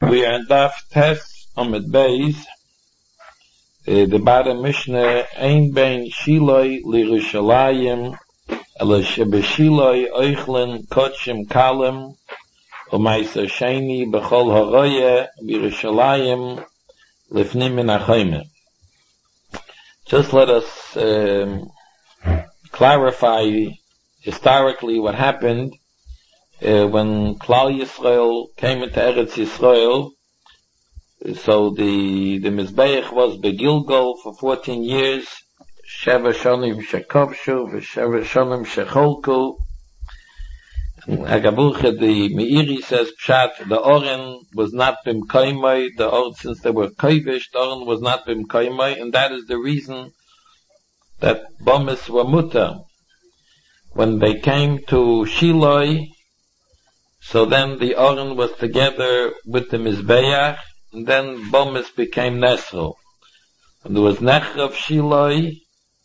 We are in Daf Tes Amid Beis. The bottom Mishnah Ein Ben Shiloi L'Yerushalayim Ela Shebeshiloi Oichlen Kotshim Kalem U'Maiser Sheni B'Chol Haroye L'Yerushalayim Lifnim Min HaChomer. Just let us clarify historically what happened when Klal Yisrael came into Eretz Yisrael. So the Mizbeach was Begilgal for 14 years. Sheva Shonim Shekovshu, Sheva Shonim Shecholku. Agabucha, the Meiri says, Pshat, the Oren was not Bimkoimai, the Oren, since they were Koivish, the Oren was not Bimkoimai, and that is the reason that Bomis were Mutter. When they came to Shiloi, so then the Oren was together with the Mizbeach, and then Bomis became Nesro. And there was Nechrav Shiloi,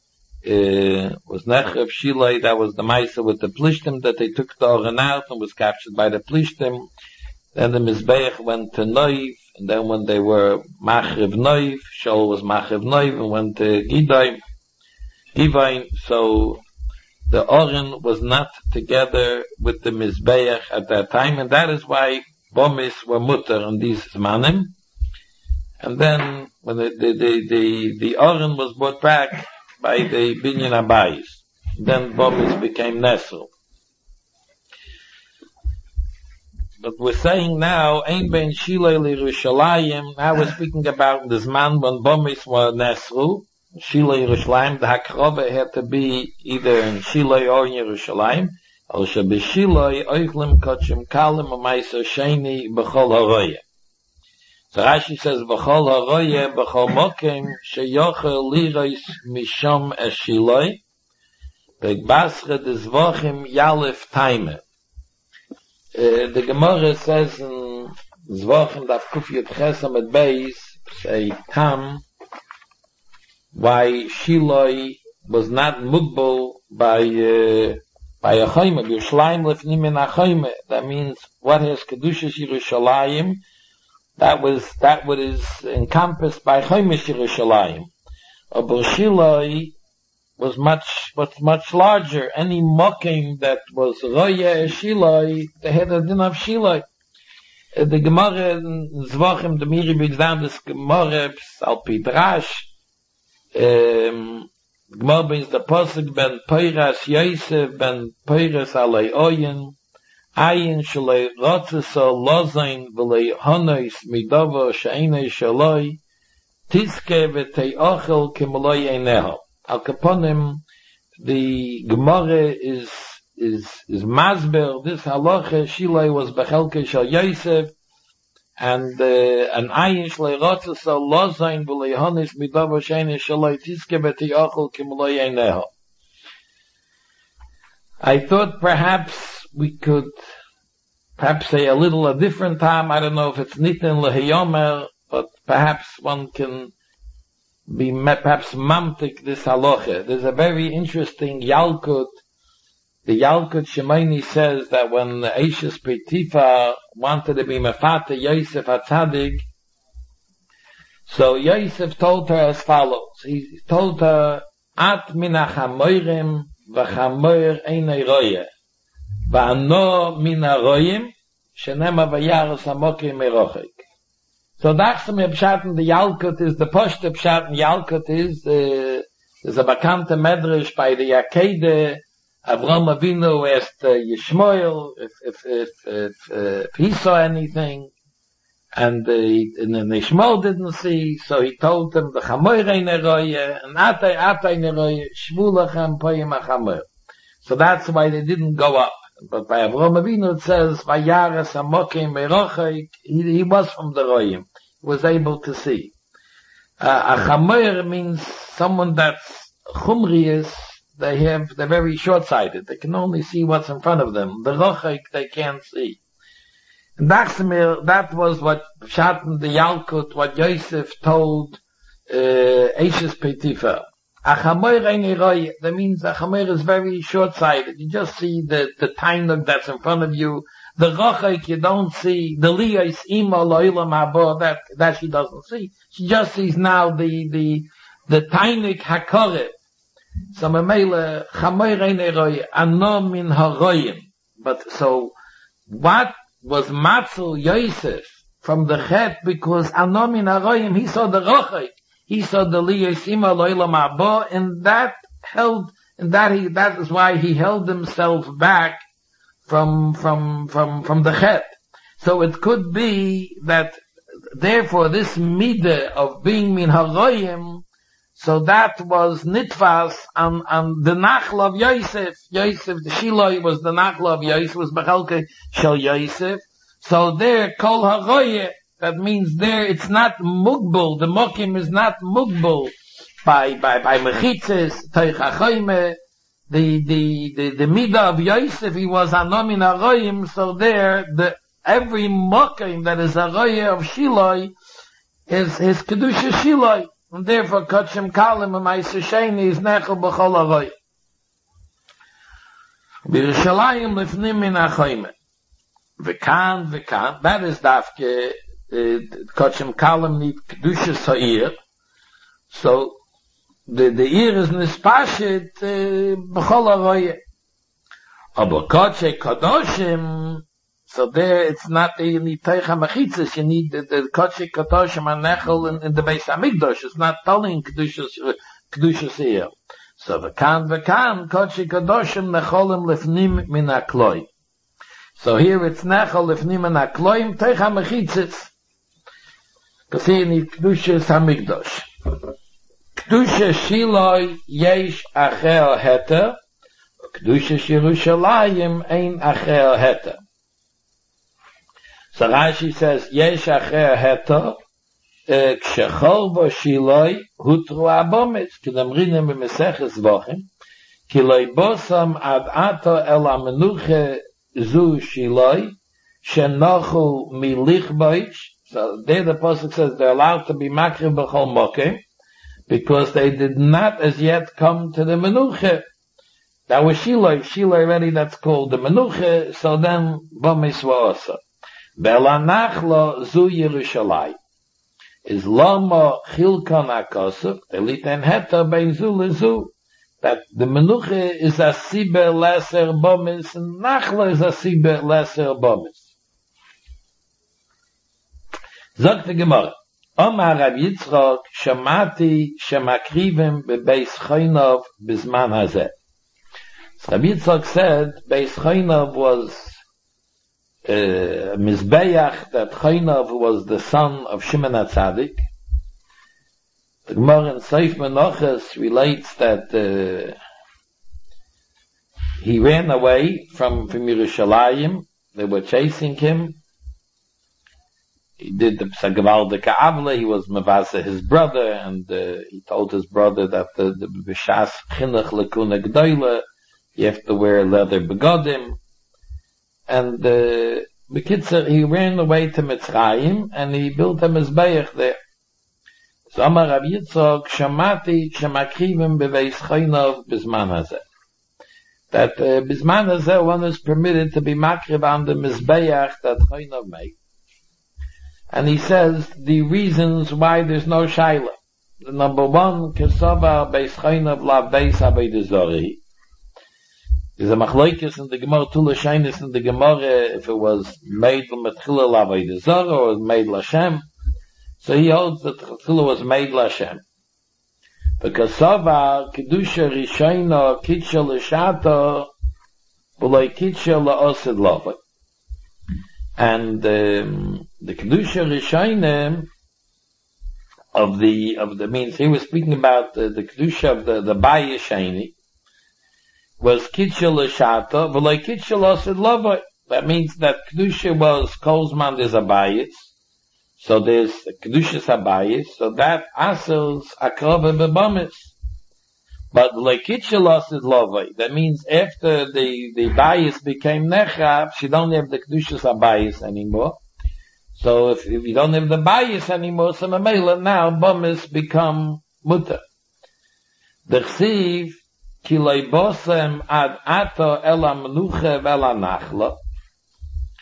that was the Maisa with the Plishtim, that they took the Oren out and was captured by the Plishtim. Then the Mizbeach went to Noiv, and then when they were Machriv Noiv, Shaul was Machriv Noiv, and went to Givain, so the Oren was not together with the Mizbeach at that time, and that is why Bomis were mutter on these Zmanim. And then when the Oren was brought back by the Binyan Abayis, then Bomis became Nesel. But we're saying now, Ein Ben Shiloi L'Yerushalayim, now we're speaking about the Zman when Bomis were Nesru. Shiloi Yerushalayim, the Hakrova had to be either in Shiloi or in Yerushalayim. Al Shebeshiloi Oichlim Kotshim Kalem U'Maiser Sheni B'Chol Haroye. So Rashi says B'Chol Haroye B'Chol Mokem Sheyochel Lirois Mishom Es Shiloi V'Gbasre D'Zvochim Yalef Taime. The Gemara says in Zvochim Daf Kuf Yud Ches Amid Beis, say Tam, why Shiloi was not mugbal by a chayme, Yerushalayim lefnim min ha-chayme. That means what has Kedushas Yerushalayim, that what is encompassed by Chaymish Yerushalayim. But Shiloi was much larger. Any mokim that was Roya Shiloi, they had a din of Shiloi. The Gemara in Zvachim, the Miri brings down this Gemara, Al Pidrash, Gemara brings the Pasuk ben Peiras Yosef ben Peiras alei Oyen Ayin shalei Rotzesa Lozain v'lei Honois midavo she'enei shaloi Tiske v'tei ochel k'maloi eineho. Al Kaponim, the Gemara is masber this halacha. Shiloi was bechelke shel Yosef, and an ayin shlei rotzesa lozain v'lei honis midavo she'enei shaloi tiske v'tei ochel k'maloi eineho. I thought perhaps we could say a different time. I don't know if it's nitin lehayomer, but perhaps one can be perhaps mamtik this halacha. There's a very interesting Yalkut. The Yalkut Shemaini says that when Eishes Petifa wanted to be Mefata Yosef HaTzadik, so Yosef told her as follows. He told her, At min ha-chamoirim v'chamoir einei roye, v'ano min ha-royim, shenema v'yaros ha-mokim merochik. So that's the pshat in the Yalkut is, the Poshte pshat in Yalkut is, there's a bakante medrash by the Yakede. Avraham Avinu asked Yishmael if he saw anything, and Yishmael didn't see, so he told him the Chamoir einei roye and atay einei roye shvu lachem poyim ha-chamoir. So that's why they didn't go up. But by Avraham Avinu it says vayaras ha-mokim merochik, he was from the royim, he was able to see. A chamoir means someone that's chumrius. They're very short-sighted. They can only see what's in front of them. The rochik they can't see. And that was what Pshat in the Yalkut, what Yosef told Eishes Petifa. Achamoir einei roye, that means Achamoir is very short-sighted. You just see the tainug that's in front of you. The Rochek, you don't see, the Liyos Ima Lo'ilam Haba, that she doesn't see. She just sees now the Tainik HaKorev. So Mamela, Chamoy Reine Roy, Ano Min HaRoyim. But so, what was Matzel Yosef from the Chet? Because Ano Min HaRoyim, he saw the Rochek. He saw the Liyos Ima Lo'ilam Haba, and that is why he held himself back from the Chet. So it could be that, therefore, this midah of being min haroyim, so that was nitfas on the nachla of Yosef. Yosef, the Shiloi was the nachla of Yosef, was bechelke shel Yosef. So there, kol haroyim, that means there it's not mugbul, the mokim is not mugbul by mechitzes, teich hachoyme. The midah of Yosef, he was anom in haroyim, so there, every mokim that is haroyim of Shiloi is his kedusha Shiloi. And therefore, Kotchem Kalim and Ma'aser Sheni is Nechel B'chol Haroy. B'Yerushalayim Lifnim Min HaChoyme. V'kan, that is Dafke, Kotchem Kalim need Kedusha Sa'ir. So, the ear is Nispashit B'chol Haroy. Aber Kotche Kadoshim, so there, it's not that you need Teicha Mechitzes, you need the Kotche Kadoshim and Nechel in the Beis HaMikdash. It's not telling Kedushas here. So V'kan, Kotche Kadoshim Necholim Lefnim Min HaKloim. So here it's Nechel Lefnim Min HaKloim, Teicha Mechitzes. Because here you need Kedushas HaMikdash. Kedusha Shiloi Yesh Acher Heter, Kedusha Yerushalayim Ein Acher Heter. So Rashi says, Yesh Acher Heter, Kshechol Bo Shiloi, Hutru Abomitz, Kedamrinim B'Meseches Vochim, Kiloi Bosam Ad Ato El HaMenuche Zu Shiloi, Shenochu Milichboich. So there the Pasuk says they're allowed to be Makriv B'chol Mokem, because they did not as yet come to the Menuche. That was Shiloi already, that's called the Menuche, so then Bomiswa also. Belanachlo zu Yerushalayim. Is Lama Chilkon HaKosuf, Eliten Heta Bein Zu Lezu. That the Menuche is a Sibe Lesser Bomis, and Nachlo is a Sibe Lesser Bomis. Sagt die Gemara. Omar Rav Yitzchok, Shamati Shemakrivim Bebeis Choynov Bizman Hazeh. Rav Yitzchok said, Beis Choynov was Mizbeach, that Choynov was the son of Shimon HaTzadik. The Gemara in Seif Menachos relates that he ran away from Yerushalayim. They were chasing him. He did the Psagavalde Ka'avle, he was Mavasa, his brother, and he told his brother that the B'shas Chinuch Lekuna G'doyle, you have to wear leather begodim. And B'kitzer, he ran away to Mitzrayim, and he built a Mizbeach there. So Amar Rav Yitzchok, Shamati Shemakrivim Beveis Choynov Bizman Hazeh. That Bizman Hazeh, one is permitted to be makriv on the Mizbeach that Choynov made. And he says the reasons why there's no shaila. The number one, Kesava Beis Choynov La Beis Avodah Zarah. There's a machlokes in the Gemara, Tula Shainis in the Gemara, if it was made L'Metchila La Avodah Zarah or made L'Shem. So he holds that L'Metchila was made L'Shem. Because Kesava Kedusha Rishayna Kitcha L'Shata V'loi Kitcha L'Osid Lavai. And the Kedusha Rishayim of the means he was speaking about the Kedusha of the Bayis Sheni was Kitcha L'Shata V'loi Kitcha L'Osid Lavai. That means that Kedusha was Kolzman there's a Bayis, so there's Kedushas Habayis, so that asels Akrava B'Bomis. But like Kitcha L'Osid Lavai, that means after the Bayis became Nechav, she don't have the Kedushas Habayis anymore. So if you don't have the Bayis anymore, so Mamela now Bomis become Mutter. The Chsiv Kilei Bosem Ad Ato Ela Menuche Vela Nachla.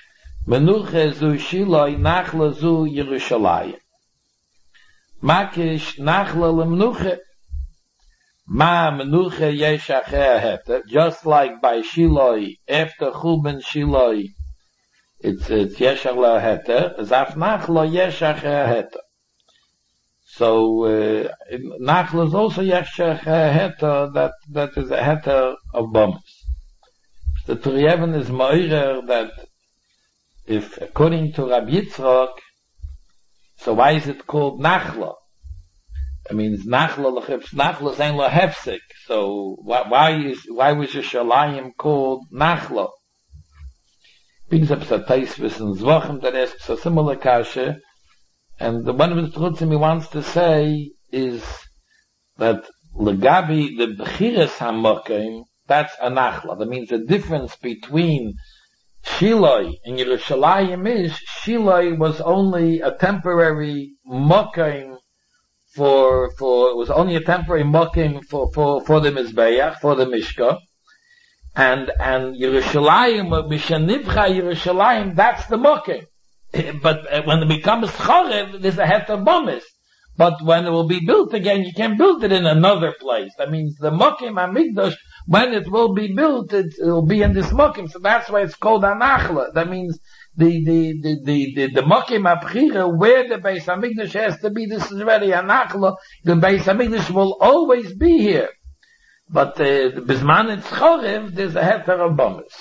Menuche zu Shiloi, Nachla zu Yerushalayim. Makish Nachla lemnuche. Ma menuche yesh acheh heta. Just like by Shiloi, after Chuben Shiloi, it's yesh acheh heta. Zaf Nachla yesh acheh heta. So Nachla is also yesh acheh heta. That is a heta of bombs. The Turieven is moirer that if according to Rabbi Yitzchak, so why is it called Nachla? It means Nachla is ein lo hefsek. So why was Yerushalayim called Nachla? Brings up a Taisvis and Zvachim that asks a similar kasha, and the one of the Trutzim he wants to say is that Legabi the Bechiras HaMokim, that's a Nachla. That means the difference between Shiloi and Yerushalayim is Shiloi was only a temporary mokim for it was only a temporary mokim for the Mizbeach, for the Mishka, and Yerushalayim, Mishanivcha Yerushalayim, that's the mokim. But when it becomes Chorev, there's a heter bomis. But when it will be built again, you can build it in another place. That means the mokim Hamikdash, when it will be built, it will be in this mokim. So that's why it's called Anachla. That means the mokim Abchira, where the Beis Hamikdash has to be, this is already Anachla. The Beis Hamikdash will always be here. But the Bisman it's Chorev, there's a heter of bomis.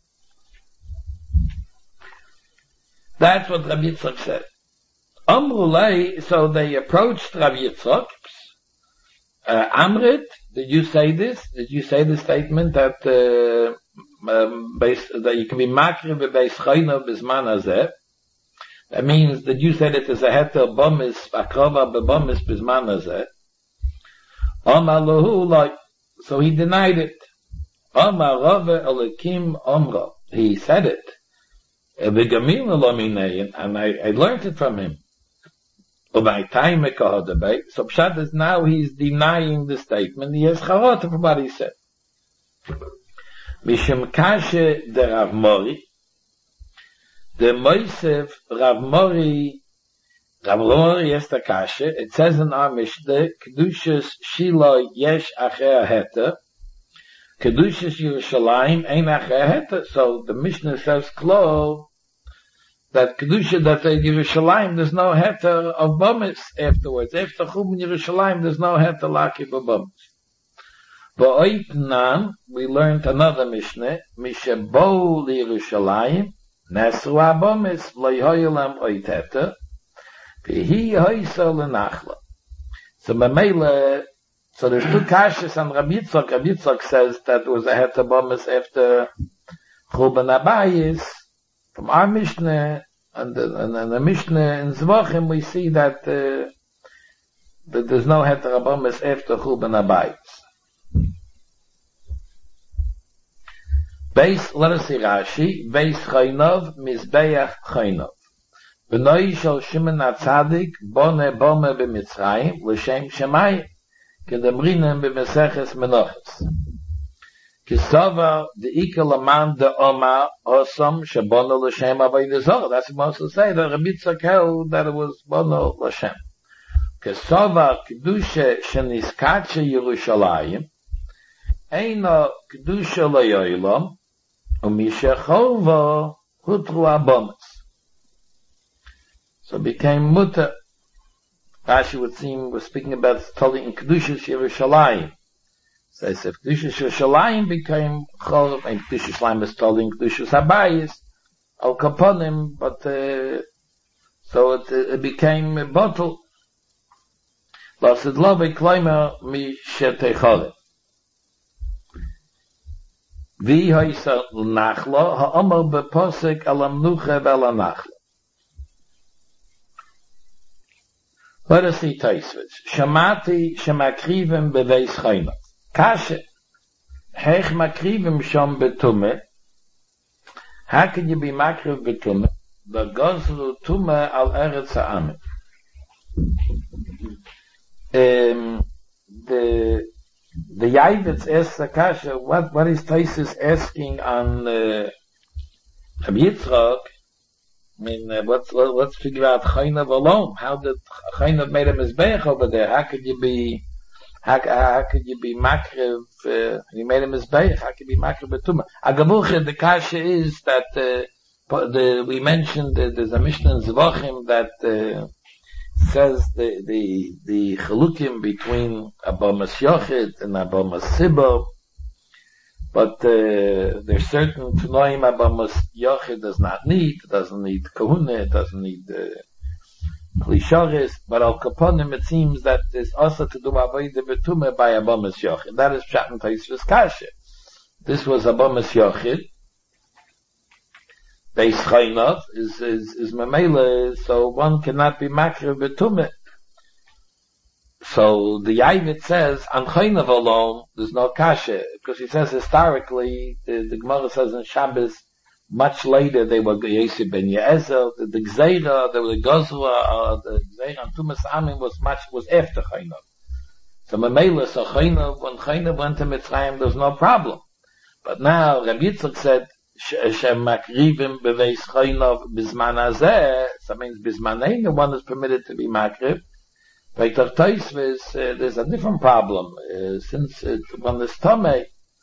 That's what Rabbi Yitzchak said. Amrulay, so they approached Rabbi Yitzchak. Amrit, did you say this? Did you say the statement that that you can be makriv beis chayna bisman hazeh? That means that you said it is a heter bomis akrova bebomis bisman hazeh. Amar lahu like, so he denied it. Amar Rave Elikim Amra, he said it. And I learned it from him. So Pshat is now he's denying the statement. He has charot of what he said. Mishum kashe de Rav Mori, the Moisef Rav Mori is the kashe. It says in our Mishnah, Kedushas Shiloi yesh acher heta, Kedushas Yerushalayim ein acher heta. So the Mishnah says close that Kedusha, that Yerushalayim, there's no heter of bomis afterwards. After Chubin Yerushalayim, there's no heter lakib of bomis. Ba'oitnan, we learned another Mishnah, Mishabou Yerushalayim, Nesru abomis, Loihoyelam oit heter, Vihi hoysa lenachla. So Mamela, so there's two kashas on Rabbi Yitzchak. Rabbi Yitzchak says that there was a heter bomis after Chubin Abayis. From our Mishnah and the Mishnah in Zvachim, we see that there's no heter abomis after Churban Habayis. Beis, let us see Rashi. Beis Chaynov, Mizbeach Chaynov. B'noi shel Shimon HaTzadik, bone bome b'Mitzrayim, l'shem Shemayim, kedemrinem b'Meseches Menoches. Kisava the ikalaman the Oma Osam Shabono L'Shem Avodah Zarah. That's what Moshe say. The Rabbi Yitzchak held that it was Bono L'Shem. Kisava Kedusha Sheniskache Yerushalayim Eino Kedusha L'Yoylam Umishachova Hutru Abomis. So it became Mutter. Rashi would seem was speaking about Tali in Kedusha Yerushalayim. So if Kedusha Yerushalayim became Chorov, and Kedusha Yerushalayim is told in Kedusha Habayis, Al Kaponim, but so it became a bottle. Lasid lo v'kleimer mi sheteichole. Vi hoysa l'nachlo ha'omar b'posek al amnuche v'al anachlo. Let us see Taisvitz. Shamati shemakrivim beveis chayma. Kashe, hech makrivim shom betume. How can you be makriv betume? V'gozlu tume al eretz ha'amim. The Yavitz asks the Kasha, what is Taisus asking on Rabbi Yitzchak? I mean, let's figure out Chaynav alone. How did Chaynav made a mizbeach over there? How could you be makriv? You made a mizbeach. How could you be makriv betuma? Agamuche, the kasha is that we mentioned there's a Mishnah in Zvachim that says the chalukim between Abamas Yochid and Abamas Sibbo. But there's certain Tanoim Abamas Yochid does not need, doesn't need Kahuna, doesn't need Klisharis, but Al Kaponim it seems that there's also to do Avodah Betumah by Abamas Yochid. That is Pshat and Taisvus Kasha. This was Abamas Yochid. Beis Chaynav is Mamela, so one cannot be Makriv Betumah. So the Yavit says, on Chaynav alone, there's no kasha, because he says historically, the Gemara says in Shabbos, much later they were Yosef ben Ye'ezel, the Gzeira, the Gozra, the Gzeira and Tumas Amin was after Chaynav. So Mamela, so Chaynav, when Chaynav went to Mitzrayim, there's no problem. But now, Rabbi Yitzchak said, Shem Makrivim beveis Chaynav bizman hazeh, so that means bizmaneinu, one is permitted to be Makriv. Like there's a different problem, since when it's Tomei,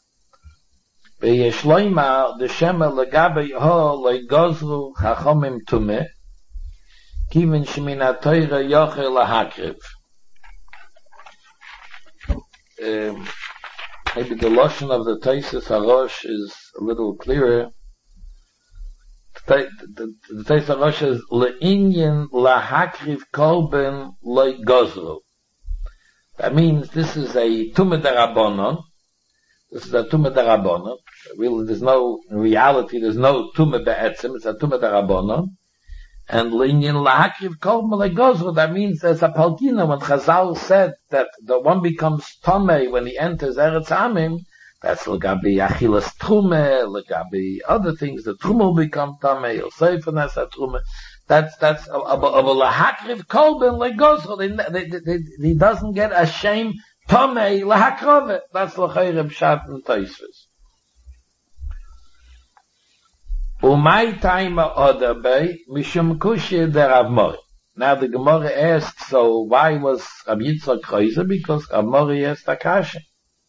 B'yeshloima, the Shema legabe ho, legozru chachomim tumeh, kivin shemina toira yochel lahakriv. Maybe the lotion of the Taisus Harosh is a little clearer. The Taisus Harosh is le'inyin lahakriv kolben loy gozru. That means this is a tumah darabonon. This is a tumah darabonon. Really, in reality, there's no tumah be'etzim. It's a tumah darabonon. And le'inyin lahakriv kolben loy gozru. That means there's a palgina when Chazal said that the one becomes tomei when he enters Eretz Amim. That's legabi achilas trume, legabi other things. The trume will become tamei. Yosef and that's a trume. That's a lahakriv kolben legozro. He doesn't get a shame tamei lahakrove. That's l'chayre pshat and taisvis. Umay taima odabei mishum kushi der Rav Mori. Now the Gemara asks, so why was Rabbi Yitzchak chayzer? Because Rav Mori asked a kasha.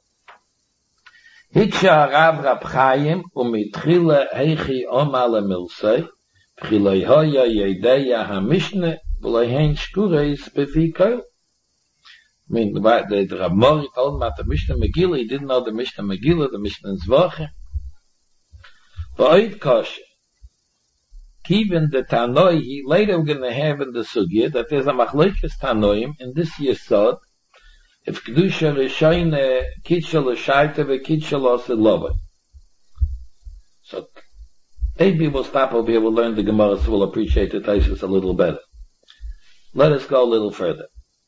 Hiksha Rab Chaim umitchila heichi oma lemilsei v'chiloi hoya yedeya hamishne v'loi hein shkureis befi koil. I mean, the Rab Mori told him about the Mishnah Megillah. He didn't know the Mishnah Megillah, the Mishnah Zvachim. V'oid kosher. Even the Tanoi, later we're going to have in the Sugya that there's a machlokes Tanoim in this Yesod. If Kedusha Rishayne Kitshel Shaita veKitshel Osilova. So maybe we'll stop over here, we'll learn the Gemara, so we'll appreciate the Taisus a little better. Let us go a little further.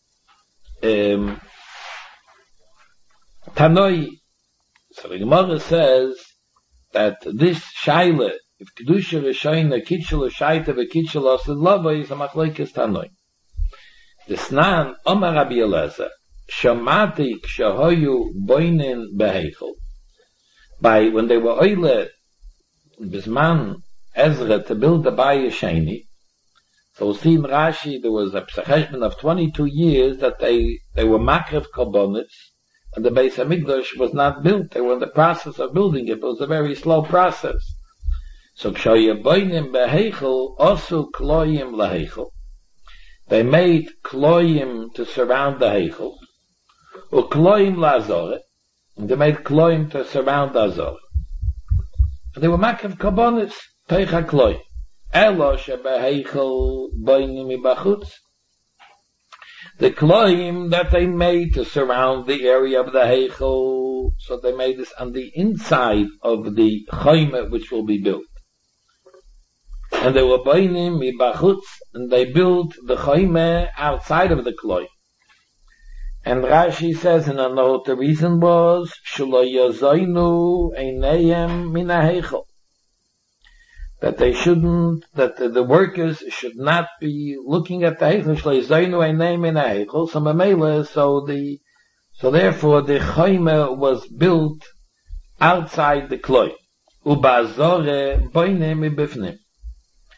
Tanoi, so the Gemara says that this Shaila, if Kedusha Rishayne Kitshel Shaita veKitshel Osilova is a machlokes Tanoi. The Snan Omar Rabbi Elazar Shamati kshahoyu boinin beheichel. By when they were oile bisman Ezra to build the Bayis Sheni, so see in Rashi there was a psacheshman of 22 years that they were makrev korbonitz, and the Beis Hamikdash was not built. They were in the process of building it. It was a very slow process. So kshahoyu boinin beheichel osu kloyim laheichel. They made kloyim to surround the heichel. Ukloim lazor, and they made kloim to surround Azor. And they were makev karbonis teicha kloim. Elo shebeheichel boinim ibachutz. The kloim that they made to surround the area of the heichel, so they made this on the inside of the chayme which will be built. And they were boinim ibachutz, and they built the chayme outside of the kloim. And Rashi says in a note, the reason was, Shelo yazoinu einayim min ha'heichel. That they shouldn't, that the workers should not be looking at the heichel. Shelo yazoinu einayim min ha'heichel. So Mamela, so therefore the chayme was built outside the kloy. Ubazore boinem ibifnim.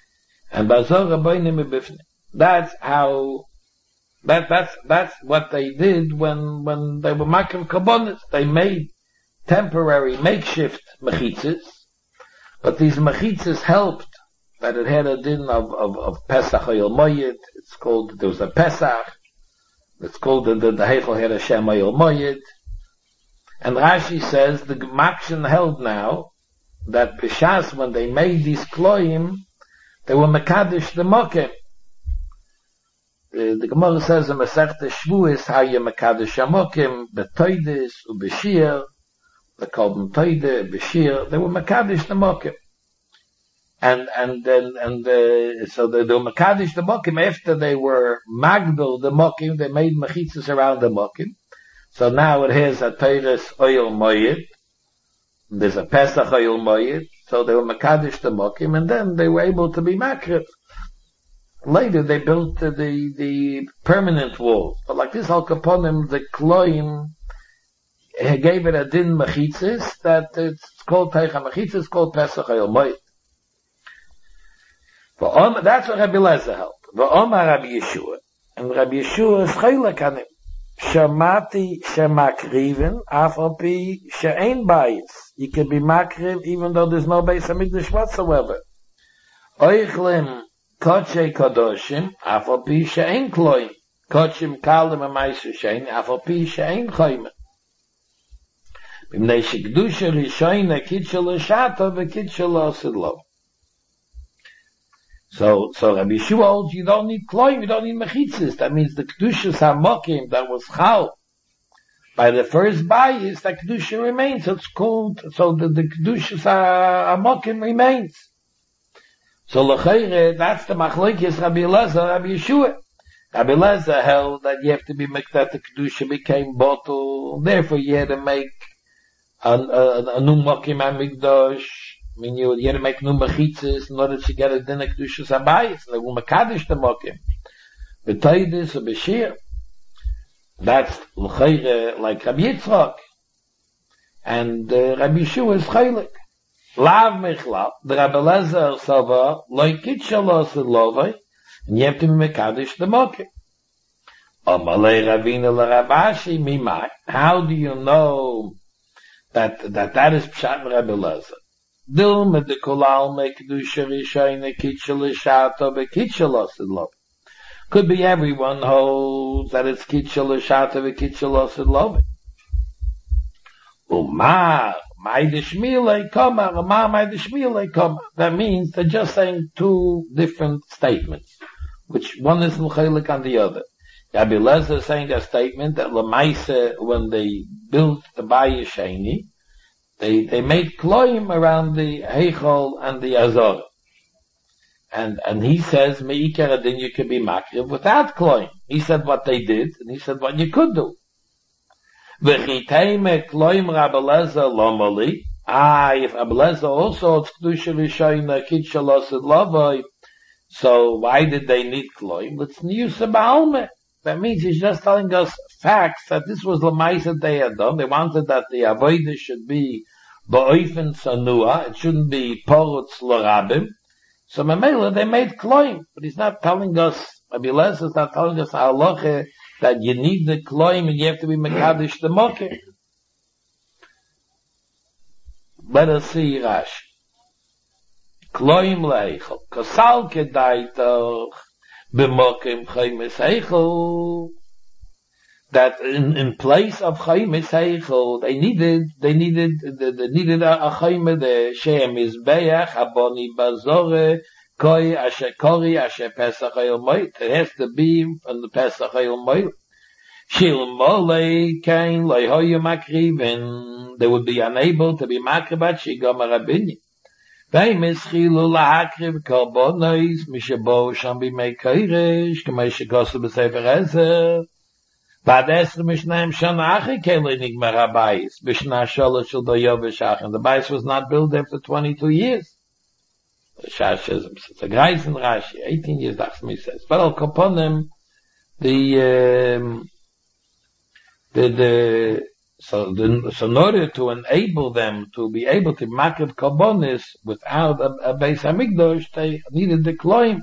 And Bazor Rabbeinu Mibifne. That's how, that's what they did when they were making karbonis. They made temporary makeshift mechitzes, but these mechitzes helped that it had a din of Pesach Oyel Moyed. It's called, there was a Pesach. It's called the Heichel had a Shem Oyel Moyed. And Rashi says the Makshin held now that B'Shas, when they made these kloim, they were Mekadosh the Mokim. The Gemara says in Masechta Shvuos how you Mekadosh Mokim b'Toides u'b'Shir. They called them Toide, B'Shir. They were Mekadosh the Mokim. So they were Mekadosh the Mokim after they were Magdal the Mokim. They made mechitzas around the Mokim. So now it has a Teires Oyel Moyed. There's a Pesach Oyel Moyed. So they were Mekadosh the Mokim, and then they were able to be Makriv. Later they built the permanent walls. But like this Al Kaponim, the Kloim, he gave it a din mechitzis, that it's called Teicha Mechitzis, called Pesach Oyel Moyed. That's what Rabbi Lezer held. V'omar Rabbi Yeshua. And Rabbi Yeshua is chaylik on him. Shamati shemakriven, af al pi she'ein bayis. You can be makriv even though there's no Beis HaMikdash whatsoever. Oichlim kodshe kadoshim, af al pi she'ein kloim. Kodshim kalim amaysu she'ein, af al pi she'ein choymen. B'mnei shekdusha rishoyna kitshel l'shata v'kitshel l'osid. So Rabbi Yeshua holds you don't need kloim, you don't need mechitzis. That means the kedushas hamokim that was chal by the first bayis, that kedusha remains. So it's called, so the kedushas hamokim remains. So l'chayre, that's the machlokes Rabbi Lezer, Rabbi Yeshua. Rabbi Lezer held that you have to be that the kedusha became bottle. Therefore, you had to make a new mokim hamikdash. I mean, you had to make new mechitzes in order to get a din of kedushas habayis. They will mekadosh the mokim. B'toides or b'shir. That's l'chayre like Rabbi Yitzchak. And Rabbi Yeshua is chaylik. Lav mechlav. The Rabbi Lezer sava loy kitshel osid lovay. And you have to be mekadosh the mokim. Amalei Ravina l'Rabashi mimai. How do you know that is pshat Rabbi Lezer? Dilma de kolal me kedusha rishayne kitchel shato be kitchel osid lov. Could be everyone holds that it's kitchel shato be kitchel osid lov. Umar my deshmile kama, umar my deshmile kama. That means they're just saying two different statements, which one is l'chaylik on the other. Rabbi Lezer is saying a statement that Lamaise, when they built the Bayis Sheni, they made kloim around the Heichol and the Azor. And he says, Me'ikar adin you can be makriv without kloim. He said what they did, and he said what you could do. V'chiteime kloim Rabbi Lezer lomali. If Rabbi Lezer also it's kedusha rishayna kitshel osid lovay, so why did they need kloim? It's niyusa ba'almeh. That means he's just telling us facts that this was the mice that they had done. They wanted that the avodah should be ba'oifen sanua. It shouldn't be porutz l'rabim. So Mamela, they made kloim. But he's not telling us, Rabbi Lezer is not telling us halacha that you need the kloim and you have to be mekadosh the mokim. Let us see Rashi. Kloim leichel. Kasal kedaitoch. B'mokim chaymes heichel, that in place of chaymes heichel, they needed a chayme, the shem is beach, aboni bazore, koi asher kori asher pesach hayel moed. It has to be on the pesach hayel moed. Shil molei kain loy hoyu makriven, they would be unable to be makribat shigam rabini. Vayim eschilu lahakriv karbonos mishabou sham b'mei koresh k'mei shekosu b'sefer Ezer. Bad esr mishnaim shana achi kele nigmar habayis b'shna shalosh shel doyov v'shachan. The bayis was not built after 22 years. It's a greisen Rashi, 18 years, that's me says. But al kaponim, So in order to enable them to be able to makriv karbonis without a Beis Hamikdash, they needed the kloim.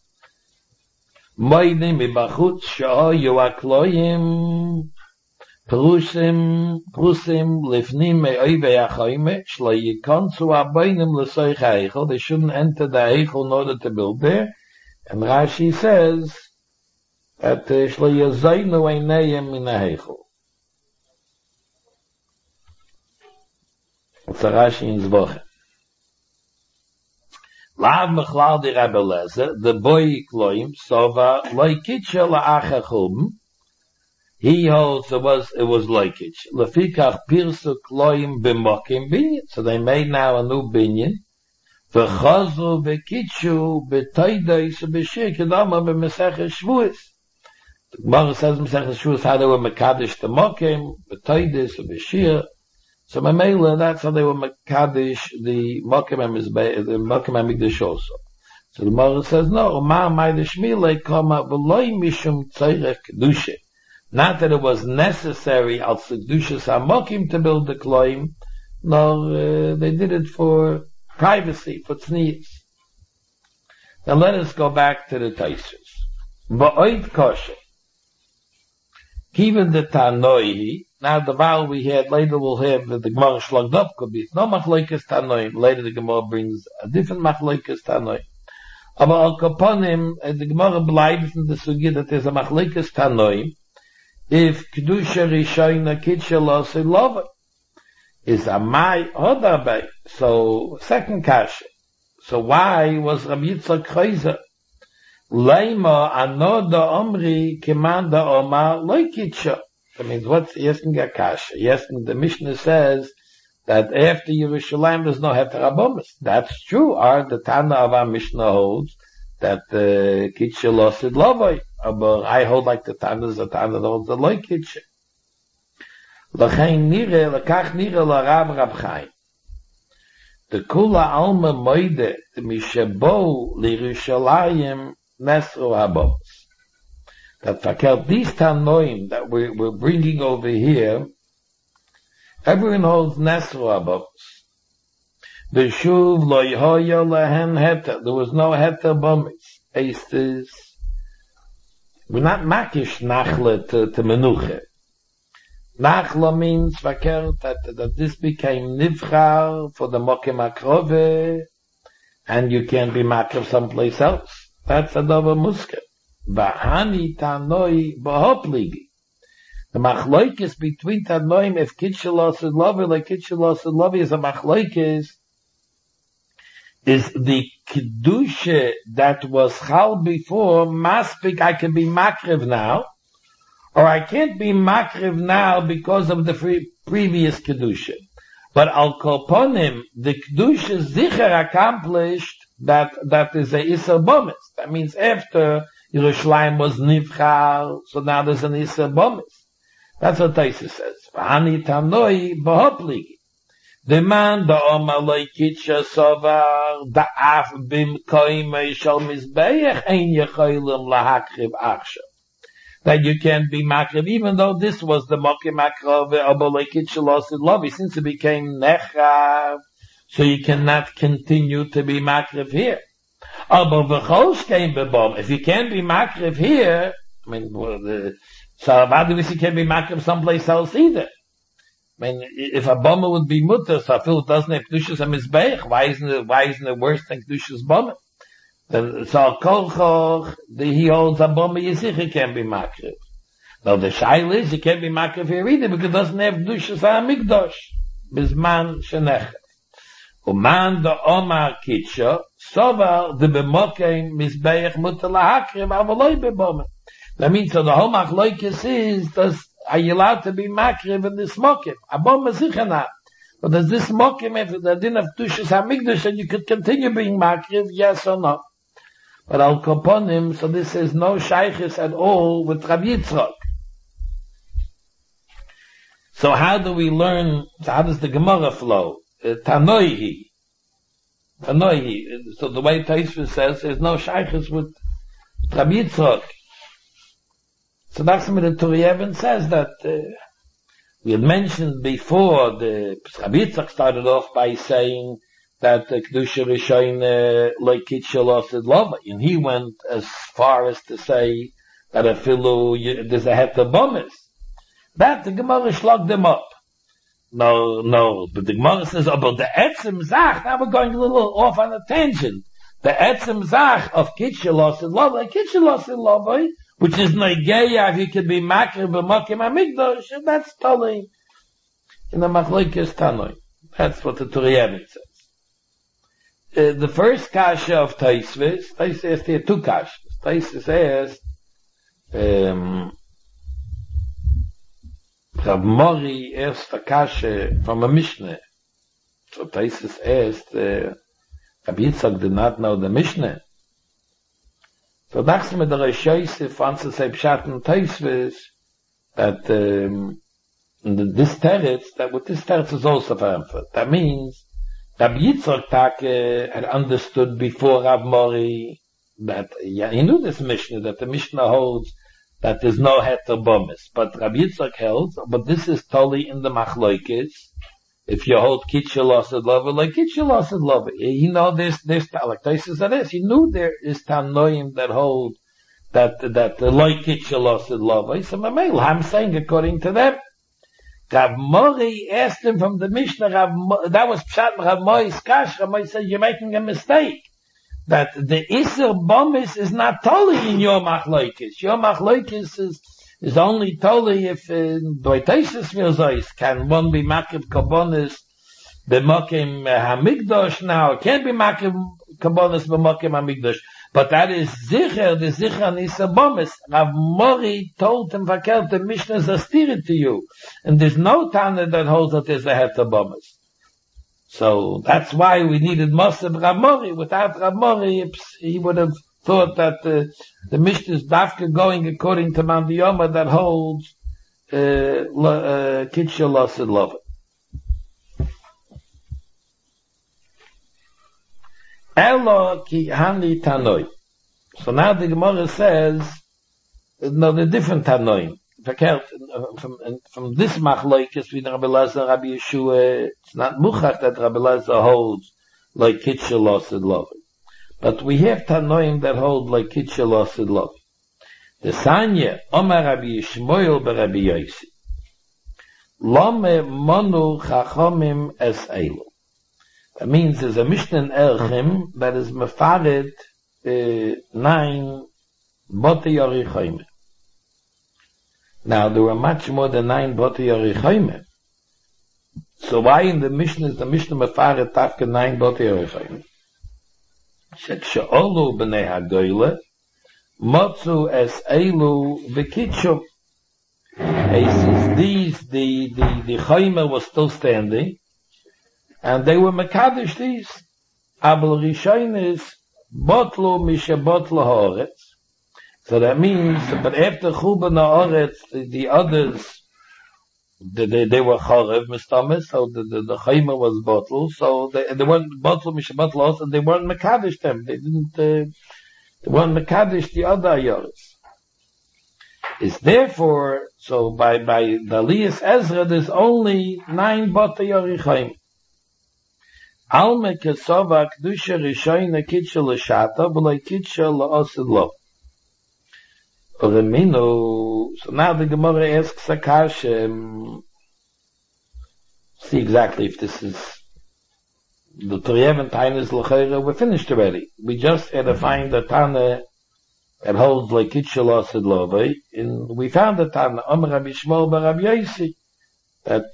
Moedim b'bachutz she'oyu hakloim prusim lifnim me'oivei hachoime shlo yikonsu haboinim l'soich ha'eichel. They shouldn't enter the heichel in order to build there. And Rashi says that shlo yazoinu einayim min ha'eichel. It's a Rashi in Zvoche. Lav mechlal di Rabbi Lezer, the boy kloim, sova loikitcha la'achachum. He holds it was loikitch. Lefikach pirsu kloim b'mokim binyan. So they made now a new binyan. V'chazru v'kitchu b'toidois b'shir kedama b'mesech Shvuos. The Gemara says Mesech Shvuos how they were mekadosh the mokim, b'toidois b'shir. So Mamela, that's how they were Makadish, the Mokim HaMikdash also. So the Gemara says, no, not that it was necessary al Kedushas HaMokim to build the Kloim, no, they did it for privacy, for tznius. Now let us go back to the Taisus. Va'oid kosher. Given the Tanoi, now the vowel we had, later we'll have that the Gemara shlogged up could be. It's no machlokes Tanoim. Later the Gemara brings a different machlokes Tanoim. Aber al kaponim, the Gemara bleibt in the sugi that there's a machlokes Tanoim. If Kedusha Rishayna Kitcha Losei Lova is a Mai Hodabay. So, second kasha. So why was Rabbi Yitzchak Chayzer? Leima anoda omri kimanda omar loikitcha. That means what's Yesking Akasha? Yesking, the Mishnah says that after Yerushalayim there's no Heter Abomis. That's true. The Tana of our Mishnah holds that Kitcha Losid Lovoi. But I hold like the Tana that holds the loikitcha. L'chein nire, l'kach nire l'Rav Rab Chaim. The Kula Alma Moide, the Mishebo l'Yerushalayim Nesru Habos. That Fakel, these Tanoim that we're bringing over here, everyone holds Nesru Habos. The Shuv lo Yehoya lehen Heter. There was no Heter Bomis. Estes. We're not Makish Nachle to Menuche. Nachla means Fakel that this became Nivchar for the Mokim Akrove, and you can't be Makiv someplace else. That's a Dova Musker. V'hani Tanoi B'hopligi. The Machloikis between Tanoim, if Kitchelos and Lovi, like Kitchelos and Lovi is a Machloikis, is the Kedusha that was Chal before, Maspik, I can be Makriv now, or I can't be Makriv now because of the previous Kedusha. But Al Kolponim, the Kedusha Zicher accomplished that is a Isser Bomis. That means after Yerushalayim was Nivchar, so now there's an Isser Bomis. That's what Taisa says. V'hani Tanoi B'hopligi. The man, the Omaloi Kitcha Sovar, the Af Bim Koimei Shal Mizbeach, Ein Yechoilim Lahakriv Achshav. That you can be Makriv, even though this was the Mokim Akrov, Omaloi Kitcha Losid Lovi, since it became Nechav, so you cannot continue to be Makriv here. Aber v'chos came bebom. If you can't be Makriv here, I mean, so how do we see you can't be Makriv someplace else either? I mean, if a bomber would be mutter, so I feel it doesn't have Kedushas and Mizbeach, why isn't it worse than Kedushas bomber? So Kolchoch, he holds a bomber, Yisich, can't be Makriv. Now the Shail is, you can't be Makriv here either, because it doesn't have Kedushas HaMikdash. Bizman Shenech. Uman the Omar Kitcha, Sovar the Bemokim Mizbeach Mutter Lahakriv Avaloi Bebom. That means so the whole Machloikis is, are you allowed to be Makriv in this Mokim? Abom Zichana. But does this Mokim, if they didn't have Tushas HaMikdash, and you could continue being Makriv, yes or no? But Al Koponim, so this is no Shaykhis at all with Rabbi Yitzchak. So how do we learn, so how does the Gemara flow? Tanoihi. So the way Taisva says, there's no Shaykhis with Rabbi Yitzchak. So that's what the Torah even says that we had mentioned before, the Rabbi Yitzchak started off by saying that the Kedusha Rishon like Kitchel Osid Lava, and he went as far as to say that there's a heter bomis. That the Gemara slugged them up. No, but the Gemara says, but the Etzem Zach, now we're going a little off on a tangent. The Etzem Zach of Kitchel Osid Lava, which is Negeya, if he could be Makir b'Mokim HaMikdash, that's totally in the Machlokes Tanoi. That's what the Turiyevit says. The first kasha of Taisvis there are two kashas. Taisvis says, Rav Mori asked a kasha from a Mishnah. So Taisvis asked, Rabbi Yitzchak did not know the Mishnah. So that's me the Rosh Yosef wants to say Pshat and Taisvis that this teretz, that with this teretz is also verantwortlich. That means Rabbi Yitzchak had understood before Rav Mori that he knew this Mishnah, that the Mishnah holds that there's no heter bomis, but Rabbi Yitzchak held, but this is totally in the Machlokes. If you hold Kitchel Osid Lava, like Kitchel Osid Lava, you know there's like Taisus that is. He knew there is Tanoim that hold that like Kitchel Osid Lava. He said, I'm saying according to them. Rav Mori asked him from the Mishnah, that was Pshat Rav Mori's Kash. Rav Mori said, you're making a mistake. That the Isser Bomis is not totally in your Machlokes. Your Machlokes is only totally if by Taisus Mirzois can one be Makib Karbonis b'Mokim HaMikdash now. It can't be Makib Karbonis b'Mokim HaMikdash. But that is Zicher, the Zicher Nisa Bomis. Rav Mori told him, Vakel, the Mishnah is a steer to you. And there's no Tana that holds that there's a Heter Bomis. So that's why we needed Moshe Rav Mori. Without Rav Mori, he would have thought that the Mishnah is dafka going according to Mandiyoma that holds Kitchel Osid Lava. Elo ki hani Tanoi. So now the Gemara says, no, the different Tanoim. From this Machlokes with Rabbi Elazar, Rabbi Yeshua, it's not Muchach that Rabbi Elazar holds like Kitchel Osid Lava. But we have Tanoim that hold like Kitchel Osid Lava. The Sanya, Omar Rabbi Yishmoel Rabbi Yossi. Lome Monu Chachomim Es Eilu. That means there's a Mishnah in Erchim that is Mefared 9 Bote Yorichoyme. Now there were much more than 9 Bote Yorichoyme. So why in the Mishnah is the Mishnah Mefared Tafka 9 Bote Yorichoyme? Shekshe'olu b'nei hagoyle motzu es eilu v'kitshu. He says these, the Chaymer was still standing, and they were mekadosh these. Abel Rishon is botlu mishabotlu haaretz. So that means, but after Chuban haaretz, the others, they were charev mistamis, so the Chaymer was bottle, so they weren't bottle mishabotlu, and they weren't mekadosh them. They weren't mekadosh the other ayoris. It's therefore, so by Dalias Ezra, there's only 9 Bata Yorichaim. Alme Kesova Kedusha Rishoyna Kitcha L'Shata, B'lai Kitcha L'Osid Lo. Remino, so now the Gemara asks Akash, see exactly if this is, the Turyev Tana is L'Chayra, we're finished already. We just had to find a Tana that holds like Kitcha L'Osid Lo, and we found a Tana, Omer Rabbi Shmuel Bar Rabbi Yossi, that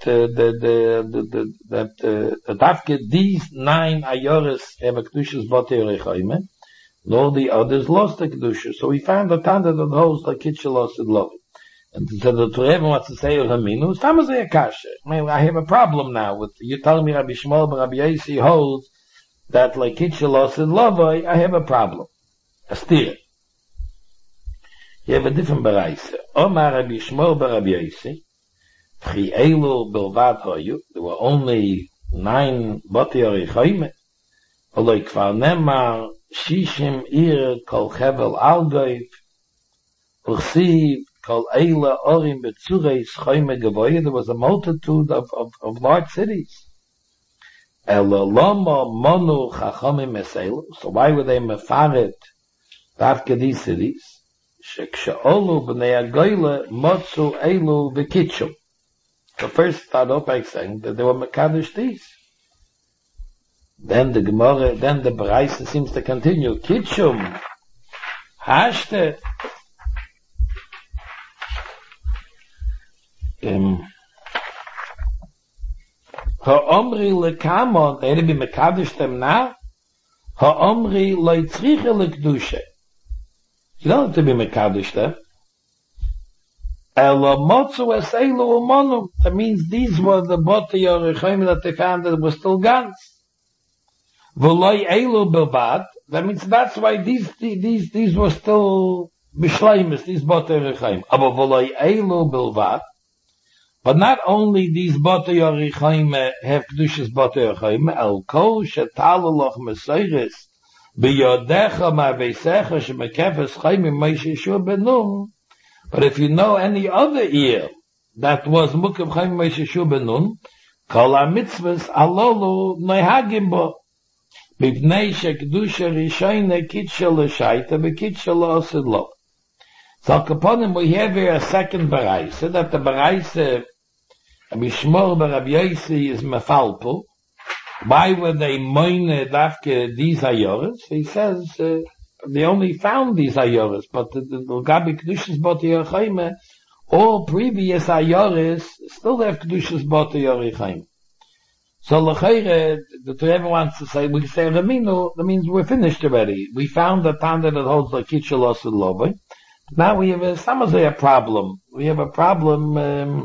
after these 9 ayoris have a kedushas Bata Yorichaim, nor the others lost the kedusha. So we found a Tana that holds like Kitcha L'Osid Lo. And so the Turyev wants to say Raminu, Tamazay Akasha. I have a problem now with you telling me Rabbi Shmuel Bar Rabbi Yossi holds that like Kitcha L'Osid Lo. I have a problem, a steer. You have a different baraisa. Omar Rabbi Shmuel Bar Rabbi Yossi, Chi Eilu Bilvad Hoyu, there were only 9 Bata Yorichaim, Oloi Kvar Nemar, Shishim Ir Kol Chevel Algoiv, Ursiv Kol Eila Orim Betzurei Schoime Gevoye, there was a multitude of large cities. Ela Lama Monu Chachamim Eselu, so why were they mefaret Davke these cities? Shekshaolu B'nei Agoyle Motzu Elu V'Kitchum. So first start off by saying that they were Mekadosh these. Then the Gemara, then the Baraisa seems to continue. Kitchum, Hashte, Ha'omri lekamon, they had to be Mekadosh them now. Ha'omri leitzriche lekdushe. You don't have to be Mekadosh them. Ela motzu eselu umonum. That means these were the Botei Yorichim that they found that were still guns. V'loi elu bilvad. That means that's why these were still bishleimus, these Botei Yorichim. Aber v'loi elu bilvad. But not only these Botei Yorichim have kedushas Botei Yorichim, el kol shetalu loch meseiris biyodecha ma'veisecha shemekefes chaimim Moshe Yeshua ben Nun. But if you know any other year that was Mukav Chaim Moshe Yeshua ben Nun, kol ha-mitzvahs alolu noihagim bo. Mipnei shekdusha rishayne kitsha l'shaita v'kitsha l'osid lo. So upon him we have here a second baraisa, that the baraisa Mishmor Rabbi Yossi is mefalpo. Why were they moine dafke these ayoras? He says they only found these ayoras, but the Gabi Kedushas Botei Yorichim, all previous ayoras still have Kedushas Botei Yorichim. So l'chayre, the Rebbe wants to say, we say Ramino, that means we're finished already. We found a Tanda that holds like Kitchel Osid Lobe. Now we have a problem. We have a problem,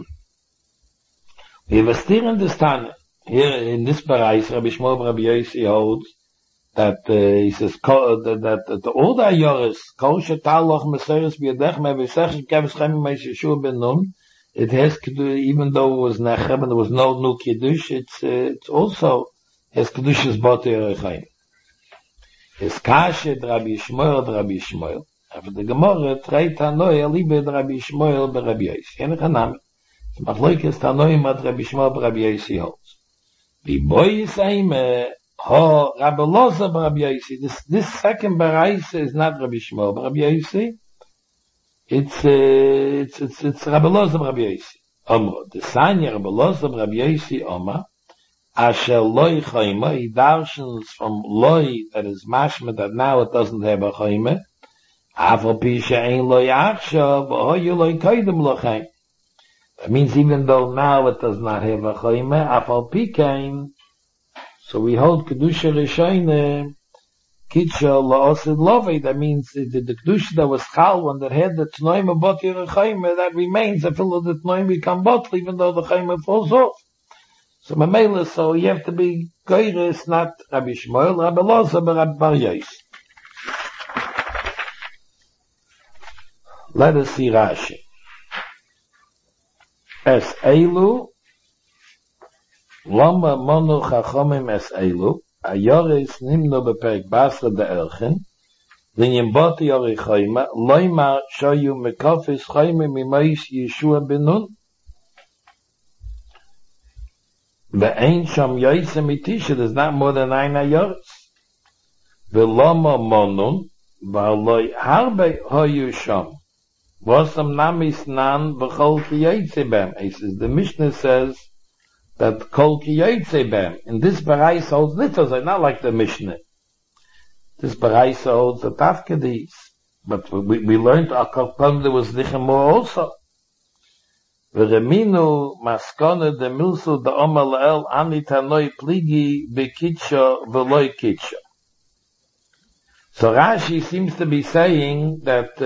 we have a steer in this Tana. Here in this Barais, Rabbi Shmuel Rabbi Yossi holds that he says that the older ayoras, kol shetal loch meseres b'yadech me'v'sech shekeves chaim Moshe Yeshua ben Nun, it has Kiddush, even though it was Nechem and there was no new Kiddush, it's also has Kedushas Botei Yorichim. It's Kashed Rabbi Shmuel. After the Gemara, Trei Tanoi Alibe Rabbi Shmuel Rabbi Yossi. Ene Chanami. It's Machlokes Tanoi Mat Rabbi Shmuel Rabbi Yossi holds. V'boy Yisayim Rabbi Loza Rabbi Yossi. This second Baraisa is not Rabbi Shmuel Rabbi Yossi. It's Rabbi Loza Rabbi Yossi. Omro. The Sanya Rabbi Loza Rabbi Yossi Oma. Asher Loi Chayma. He darshans from Loi, that is mashma, that now it doesn't have a Chayma. Afal Pisha Ein Loi Achshav. Oyu Loi Koydem Lochem. That means even though now it does not have a Chayma, Afal Pikain. So we hold Kedusha Rishayne, Kitsha La'osid Lovei. That means the Kedusha that was Chal, one that had the Tnoim of Botei Yorichim, that remains until the Tnoim become Botl, even though the Chayma falls off. So Mamela, so you have to be Geiris, not Rabbi Shmuel, Rabbi Loza, but Rabbi Bar Yossi. Let us see Rashi. Es Eilu, Lama Monu Chachomim Es Eilu, Ayoris Nimno Beperek Basra de Elchen, Linyim Botei Yorichim, Loima Shoyu Mekofis Chaimim Moshe Yeshua ben Nun. Ve'ein sham yoyse mitisha, there's not more than 9 ayoros. Ve'loma monun, v'aloi harbe hoyu sham. V'osam namis nan v'chol ki yoyse bem. He says, the Mishnah says that kol ki yoyse bem. In this Baraisa holds litos, not like the Mishnah. This Baraisa holds the tafkedis. But we learned Akapam there was Nichemor also. V'reminu maskone de milsu de omal el ani tanoi pligi bekitsha v'loi kitsha. So Rashi seems to be saying that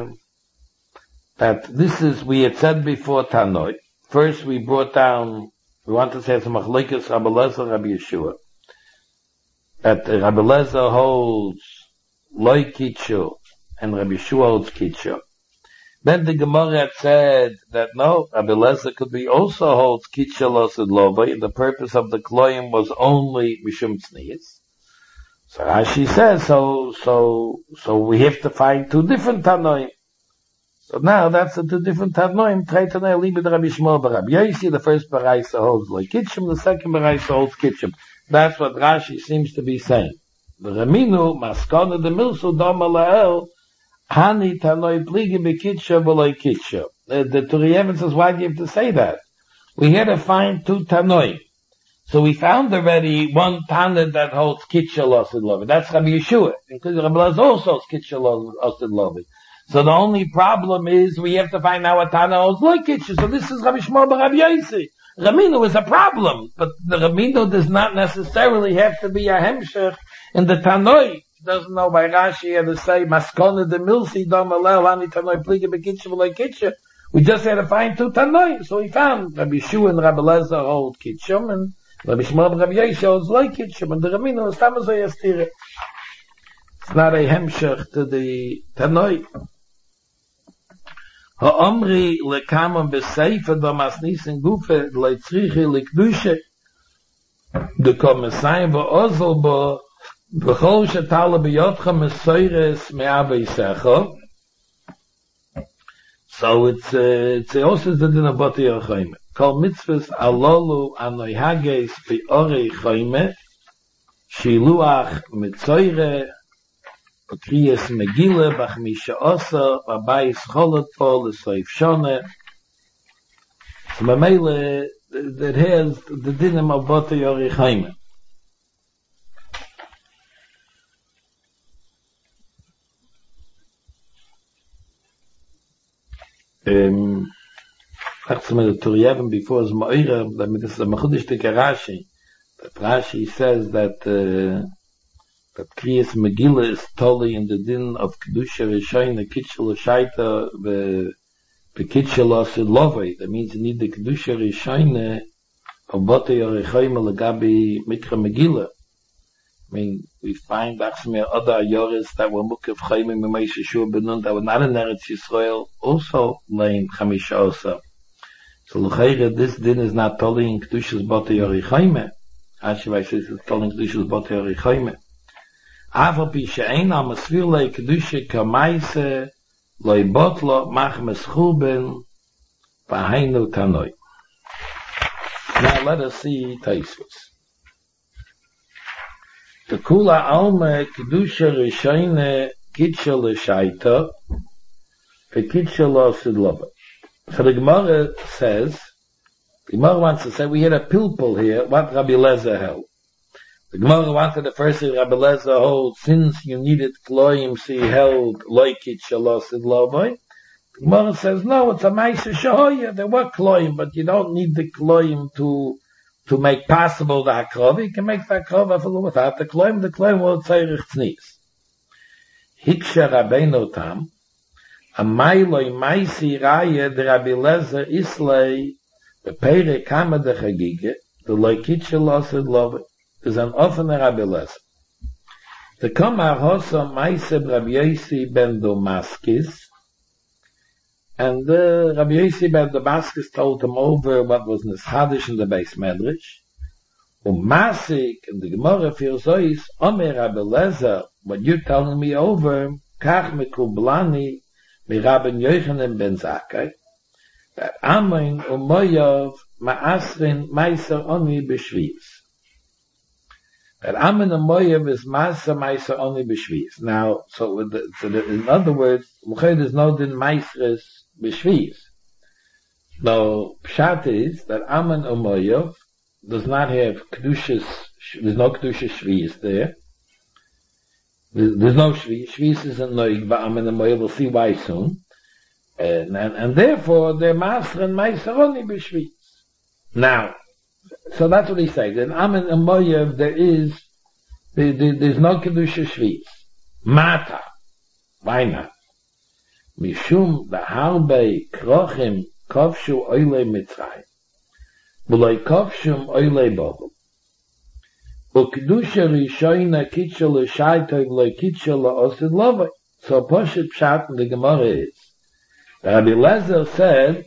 this is, we had said before Tanoi. First we brought down, we want to say some machlokes Rabbi Lezer, Rabbi Yeshua. That Rabbi Lezer holds loi kitsha and Rabbi Yeshua holds kitsha. Then the Gemara had said that no, Rabbi Lezer could be also holds Kitsha Losid Lovei, and the purpose of the Kloim was only Mishum Tznius. So Rashi says, so we have to find 2 different Tanoim. So now that's the different Tanoim. Treitanei Libe Rabbi Shmuel Bar Rabbi Yosi. The first Baraisa holds like Kitchum, the second Baraisa holds Kitchum. That's what Rashi seems to be saying. The Raminu Maskana the Milsu Dama Lael Hani Tanoi Pligi Bekitcha V'Loi Kitcha. The Turievan says, why do you have to say that? We had to find two Tanoi. So we found already one Tana that holds Kitcha Losid Lovi. That's Rabbi Yeshua. Including Rabbi Laz also holds Kitcha Losid Lovi. So the only problem is we have to find out what Tana holds Loi Kitcha. So this is Rabbi Shmuel Bar Rabbi Yosi. Ramino is a problem, but the Ramino does not necessarily have to be a hemshech in the Tanoi. He doesn't know by Rashi how to say Maskona de Milsi Dom Alel Ani Tanoi Pliga Bekitcha V'Loi Kitcha. We just had to find two Tanoi. So we found Rabbi Shua and Rabbi Lezer hold Kitchum, and Rabbi Shmuel Rabbi Yosi holds Loi Kitchum, and the Ramino is Tamazay Astira. It's not a hemshech to the Tanoi. Ha'omri lekamam b'seifa damasnis in gufe leitzrichi likdushe de komesayim v'ozel bo v'chol shetala b'yotcha mesoires me'aveisecha. So it's also the din of Bati Yochayme. Kol mitzvahs alolu anoihages bi'orei chayme shiluach mitzoire Kriyas Megillah, Bachmisha Osa, Babayis Cholot Pol, Soif Shone. So Mamele, that has the dinim of Bata Yori Chaime. Achsame the Turiyavim before his Ma'ira, that is the Machudish Teke Rashi. That Rashi says that Kriyas Megillah is totally in the din of Kedusha Rishayna Kitchel Shaita the Kitchel Asid Lovei. That means you need the Kedusha Rishayna of Bata Yorichayim Lagabi Mikra Megillah. I mean, we find Achsmir other Yoris that were Mukav Chaimim Memeisha Shur Benun that were not in Eretz Yisrael also laying Chamisha Osa. So L'chayre, this din is not totally in Kedusha's Bata Yorichayim. Ashivai says it's totally in Kedusha's Bata Yorichayim. Aval pi she'ein al masvir lei kedusha kamaise loi botlo mach meschuben v'hainu tanoi. Now let us see Taisvus. Tekula alme kedusha rishayne kitcha l'shaita v'kitcha l'osid lova. So the Gemara says, the Gemara wants to say, we had a pilpul here, what Rabbi Lezer held. The Gemara wanted the first thing Rabbi Lezer hold, since you needed kloim, so he held loikit shalosid lovoi. The Gemara says, no, it's a ma'aser shahoya. There were kloim, but you don't need the kloim to make possible the hakrova. You can make the hakrova without the kloim. The kloim will tzarich tznis. Hiksha Rabbeinu tam, a mailoi maisi raya de Rabbi Lezer islay bepere kama de chagige, the loikit shalosid lovoi. Is an offener Rabbi Lezer. The Kamar Hossa Maiseb Rabbi Yosi ben Domaskis, and Rabbi Yosi ben Domaskis told him over what was Nishadish in the base Medrash. Masik, and the Gemara feels Zois, Omer Rabbi Lezer, what you're telling me over, Kach Mekublani, mi Rabbi Yochanan ben Zakkai, that Amin Umoyov Ma'asrin Meiser Oni B'Shviz. That Amen Amoyev is Ma'asa only b'Shviz. Now, in other words, there's no din Ma'asres b'Shviz. No, Pshat is that Amen Amoyev does not have Kedushas, there's no Kedushas Shviz there. There's no Shviz. Shviz isn't Noig, but Amen Amoyev, we'll see why soon. And therefore, they're Ma'asra and Ma'asa only b'Shviz. Now, so that's what he says. In Amen and Moyev, there's no Kedusha Shviz. Mata. Why not? Mishum b'harbe krochim kovshu oile mitzrayim. V'loi kovshum oile bovel. U'kedusha rishoyna kitcha l'shaitoi v'loi kitcha l'osid lovoi. So Poshet Pshat in the Gemara is, Rabbi Lezer said,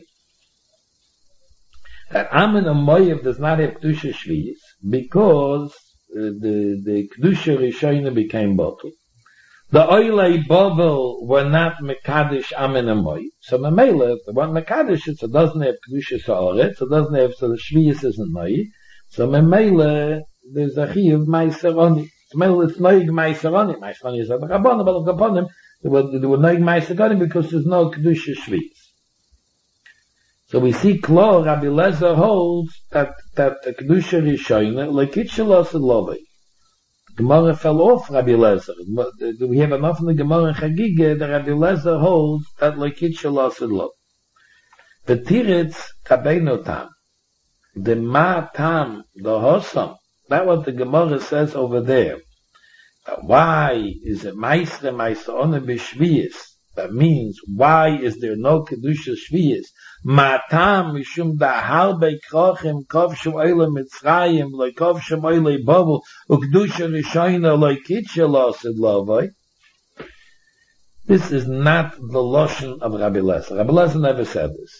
that Amen and Moyev does not have Kedusha Shviz because the Kedusha Rishayna became bottled. The Oilei Bovel were not Mekadosh Amen Amoy. So Mamela, if they weren't Mekadosh, it doesn't have Kedusha Sa'oret, so it doesn't have, so the Shvius isn't Noi. So Mamela, there's a Chiv Maiseroni. So Mamela, it's Noig Maiseroni. Maiseroni is at the Rabbanim, but upon them, they were Noig Maiseroni because there's no Kedusha Shvius. So we see Klo, Rabbi Lezer holds that the Kedusha Rishoyne, like Kitchelos and Lovei. Gemara fell off Rabbi Lezer. We have enough in the Gemara in Chagige that Rabbi Lezer holds that like Kitchelos and Lovei. The Tiritz Kabeinu Tam. The Ma Tam, the Hosam. That's what the Gemara says over there. Why is it Maisre Maisone B'Shviyis? That means, why is there no Kedusha Shviyis? Matam mishum da halbe krochim kovshum oile mitzrayim loy kovshum oile bovel ukdusha rishoyna loy kitchelo said lovoi. This is not the lotion of Rabbi Lezer. Rabbi Lezer never said this.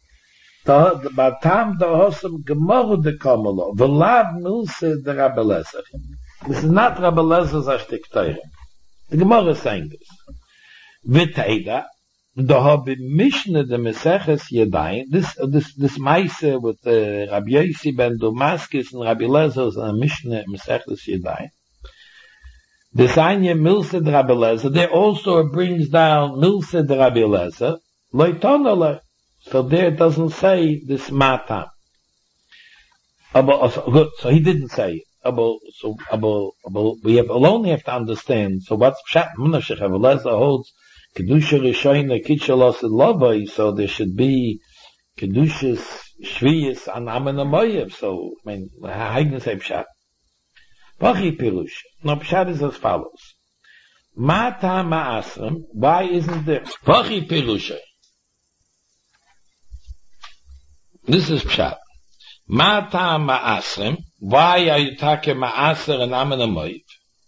Matam da hosam gemoru de komolo v'lav milse de Rabbi Lezer. This is not Rabbi Lezer's ashtik teire. The Gemara is saying this. V'teida the Hobby Mishnah the Meseches Yedayim, this Meise with Rabbi Yossi ben Damascus and Rabbi Lezer's Mishnah Meseches Yedayim. The Sanya Milse de Rabbi Lezer, there also brings down Milse de Rabbi Lezer, Loitonole. So there it doesn't say this Matam. Good, so he didn't say it. We only have to understand, so what's Pshat Munashech Rabbi Lezer holds Kedusha Rishoyna Kitchelos and Lovei, so there should be Kedushas Shviyis and Amen Amoyev. So, I mean, how you can say Pshat? Vachi Pirush. No, Pshat is as follows. Mata Ma'asrim, why isn't there? Vachi Pirush. This is Pshat. Mata Ma'asrim, why are you talking Ma'asr and Amen Amoyev?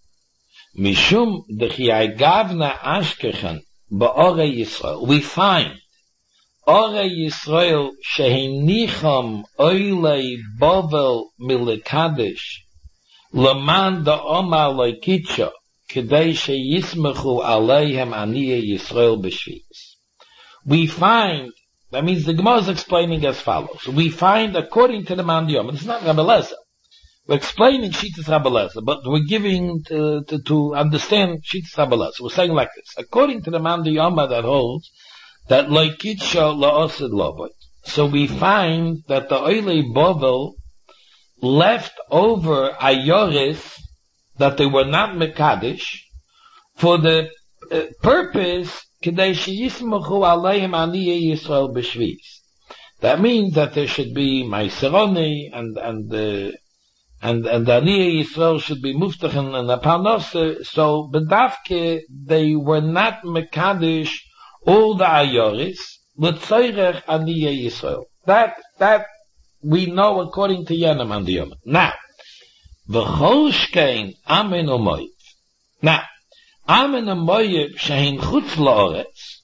Mishum Dechiyai Gavna Ashkechan Ba'ore Yisrael. We find Ore Yisrael Shehinicham Oilei Bovel Milikadesh Laman da Omar Loikitcha Kedei Sheyismechu Aleihem Aniye Yisrael B'Shvius. We find, that means the Gemara is explaining as follows. We find, according to the Man Yom, it's not Rabbi Lezer. We're explaining Shittas Rabbi Lezer, but we're giving to understand Shittas Rabbi Lezer. We're saying like this. According to the Man Yoma that holds that Loikitsha La'osid Lovot. So we find that the Oilei Bovel left over Ayoris that they were not Mekadesh for the purpose Kedei Sheyismechu Aleihim Aniye Yisrael B'Shvius. That means that there should be Maiseroni and the Aniye Yisrael should be Muftachin and the Parnose. So Bedavke, they were not Mekadesh all the Ayoris, L'tzoyrech Aniye Yisrael. That we know according to Yenem and the Yom. Now, V'choshkein Amen Umoyev. Now, Amen Umoyev shehin chutz la'oretz,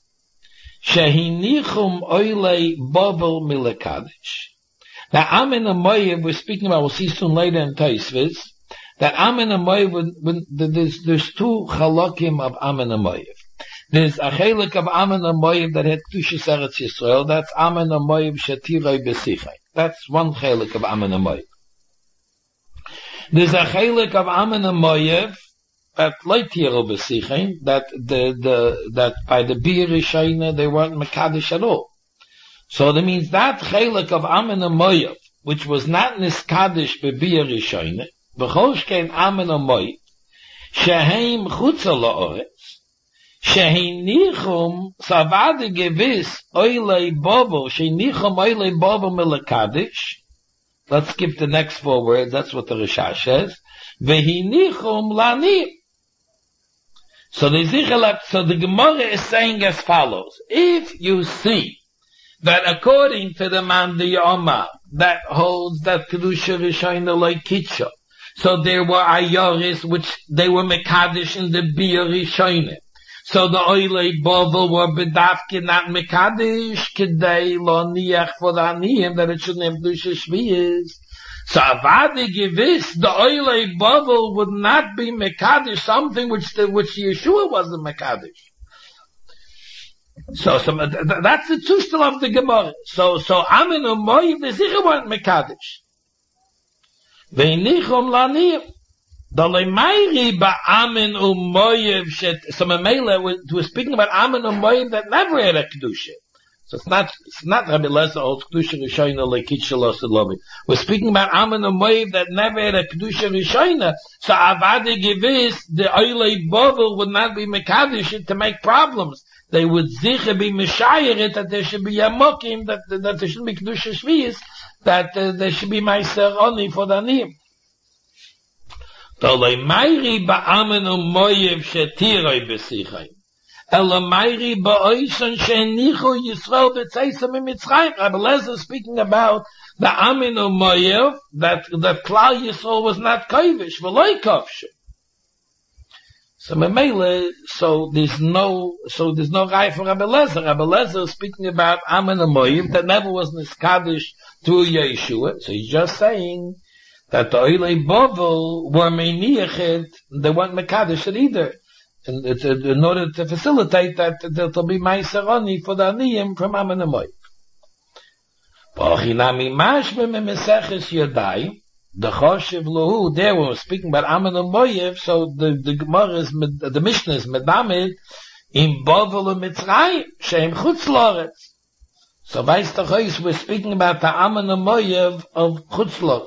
shehinichum oilei bovel milekadesh. Now, Amen Umoyev, we're speaking about, we'll see soon later in Tosfos, that Amen Umoyev, there's two chalokim of Amen Umoyev. There's a chelik of Amen Umoyev that had Kedushas Eretz Yisrael, that's Amen Umoyev shetiroi besichai. That's one chelik of Amen Umoyev. There's a chelik of Amen Umoyev that leitiro besichai, that by the Bir Rishayna they weren't Mekadesh at all. So that means that chelik of Amen Umoyev, which was not niskadesh bebir Rishayna, v'choshkein Amen Umoyev, sheheim chutza la'oretz, shehinichum savade gewiss oilei bobo, shehinichum oilei bobo milakadesh. Let's skip the next 4 words, that's what the Rishash says. Vehinichum lani. So the Gemara is saying as follows. If you see that according to the Man Yoma that holds that Kedusha Rishayna like Kitcha, so there were Ayoris which they were Mekadesh in the Bir Rishayna. So the Oilei Bovel were bedafke not Mekadesh, Kedei lo niach for the Aniyim, that it shouldn't have Dusha Shviyas. So Avadi Gewiss, the Oilei Bovel would not be Mekadesh, something which Yeshua wasn't Mekadesh. So that's the Tustel of the Gemara. So Amin Umoyiv, the Zicha weren't Mekadesh. Veinichum Laniyim. The Lemairi ba Amin Umoyev shet. So Mamela we're speaking about Amin Umoyev that never had a kedusha. So it's not Rabbi Lezer holds kedusha Rishayna lekit shalos lovi. We're speaking about Amin Umoyev that never had a kedusha Rishayna. So Avadi Gewiss, the Oilei Bovel would not be mekadosh to make problems. They would sicher be meshayeret that there should be a mokim, that there should be kedusha shviyas, that there should be meiser only for the aniyim. Tolei Mairi ba'amen u'moyev shetiroi b'sichai. Ela Mairi ba'oishon she'enichu Yisrael b'tzeisa mimitzrayim. Rabbi Lezer speaking about the amen u'moyev, that Klal Yisrael was not kovish, v'loi kovshe. So Memele, so there's no guy for Rabbi Lezer. Rabbi Lezer is speaking about amen u'moyev that never was niskadish through Yeshua. So he's just saying that the Oilei Bovel were meiniachet, they weren't mekadosh it either. And it's in order to facilitate that there'll be ma'aseroni for the aniyim from Amen U'moyev. B'ochinami mashme memeseches yodai, the choshev lohu, there when we're speaking about Amen U'moyev, so the Gemara is, the Mishnah is medamid, in Bovel u'Mitzrayim, she'im chutz loretz. So weiss the Chois, we're speaking about the Amen U'moyev of chutz loretz.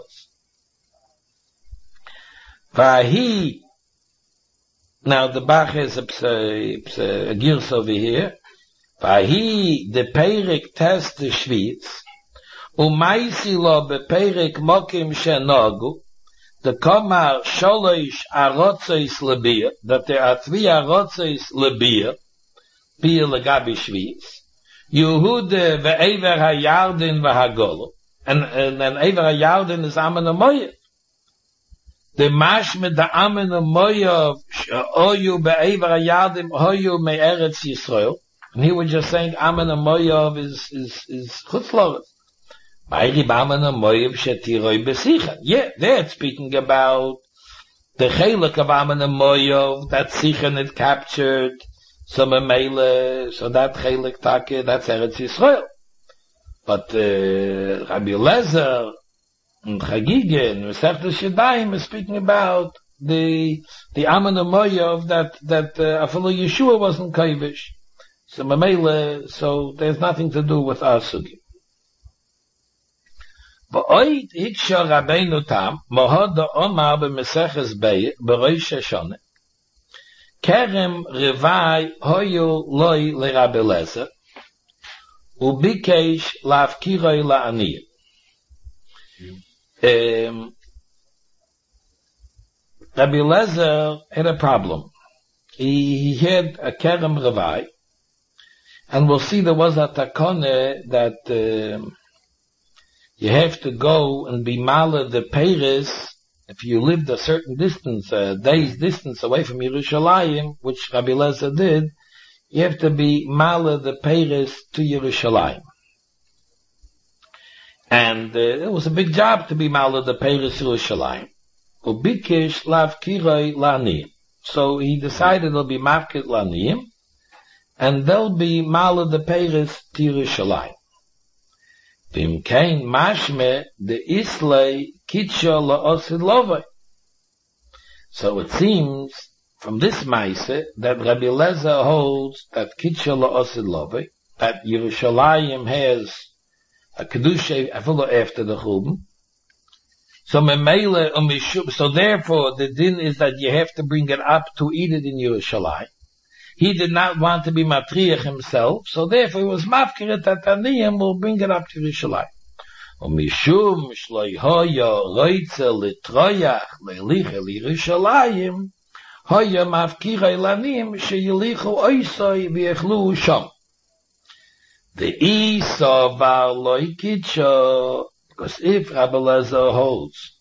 Vahi, now the Bach has a girs over here. Vahi, the Perek test the Shvitz, umaisi lo beperek mokim shenogu, the Komar sholoish arotzois lebir, that there are 3 arotzois lebir, bir legabi Shvitz, Yehuda ve'ever hayardin v'hagolo, and ever hayardin is Amen U'moyev. The mashmed the Amen U'moyev oyu be'ever hayadim oyu me'eretz Yisrael. And he was just saying Amen U'moyev is chutz loretz. Ma'iri b'Amen U'moyev shetiroi b'sicha. Yeah, they're speaking about the chelik of Amen U'moyev that Sichon had captured. So Memele, so that chelik take, that's Eretz Yisrael. But Rabbi Lezer and Chagige and Masechtas Yadayim is speaking about the Amen U'moyev that Afilu Yeshua wasn't kovish. So Mamele, so there's nothing to do with our sugi. V'oid hiksha Rabbeinu Tam mohod Omar b'Maseches Berosh Hashanah Kerem Revai hoyu loy le Rabbi Lezer ubikesh lafkiroi la'aniyim. Rabbi Lezer had a problem. He had a Kerem Revai, and we'll see there was a takone that you have to go and be mala the Peiris if you lived a certain distance, a day's distance away from Yerushalayim, which Rabbi Lezer did. You have to be mala the Peiris to Yerushalayim. And it was a big job to be mala the Peiris to Yerushalayim. Ubikish lav kiroi la'aniyim. So he decided it'll be mafkit la'aniyim, and they'll be mala the Peiris to Yerushalayim. Vim kein mashme the islay kitsha la'osid lovay. So it seems from this maise that Rabbi Lezer holds that kitsha la'osid lovay, that Yerushalayim has a kedusha afilu after the churban. So memele umishub. So therefore the din is that you have to bring it up to eat it in Yerushalayim. He did not want to be matriach himself, so therefore he was mafkiret that Aniyim will bring it up to Yerushalayim. Umishum shloi hoya roitze litroyach leilicha Yerushalayim hoya mafkirei lanim sheyilichu oisoi v'yechlu sham. The Isa var loikitsha, because if Rabbi Lezer holds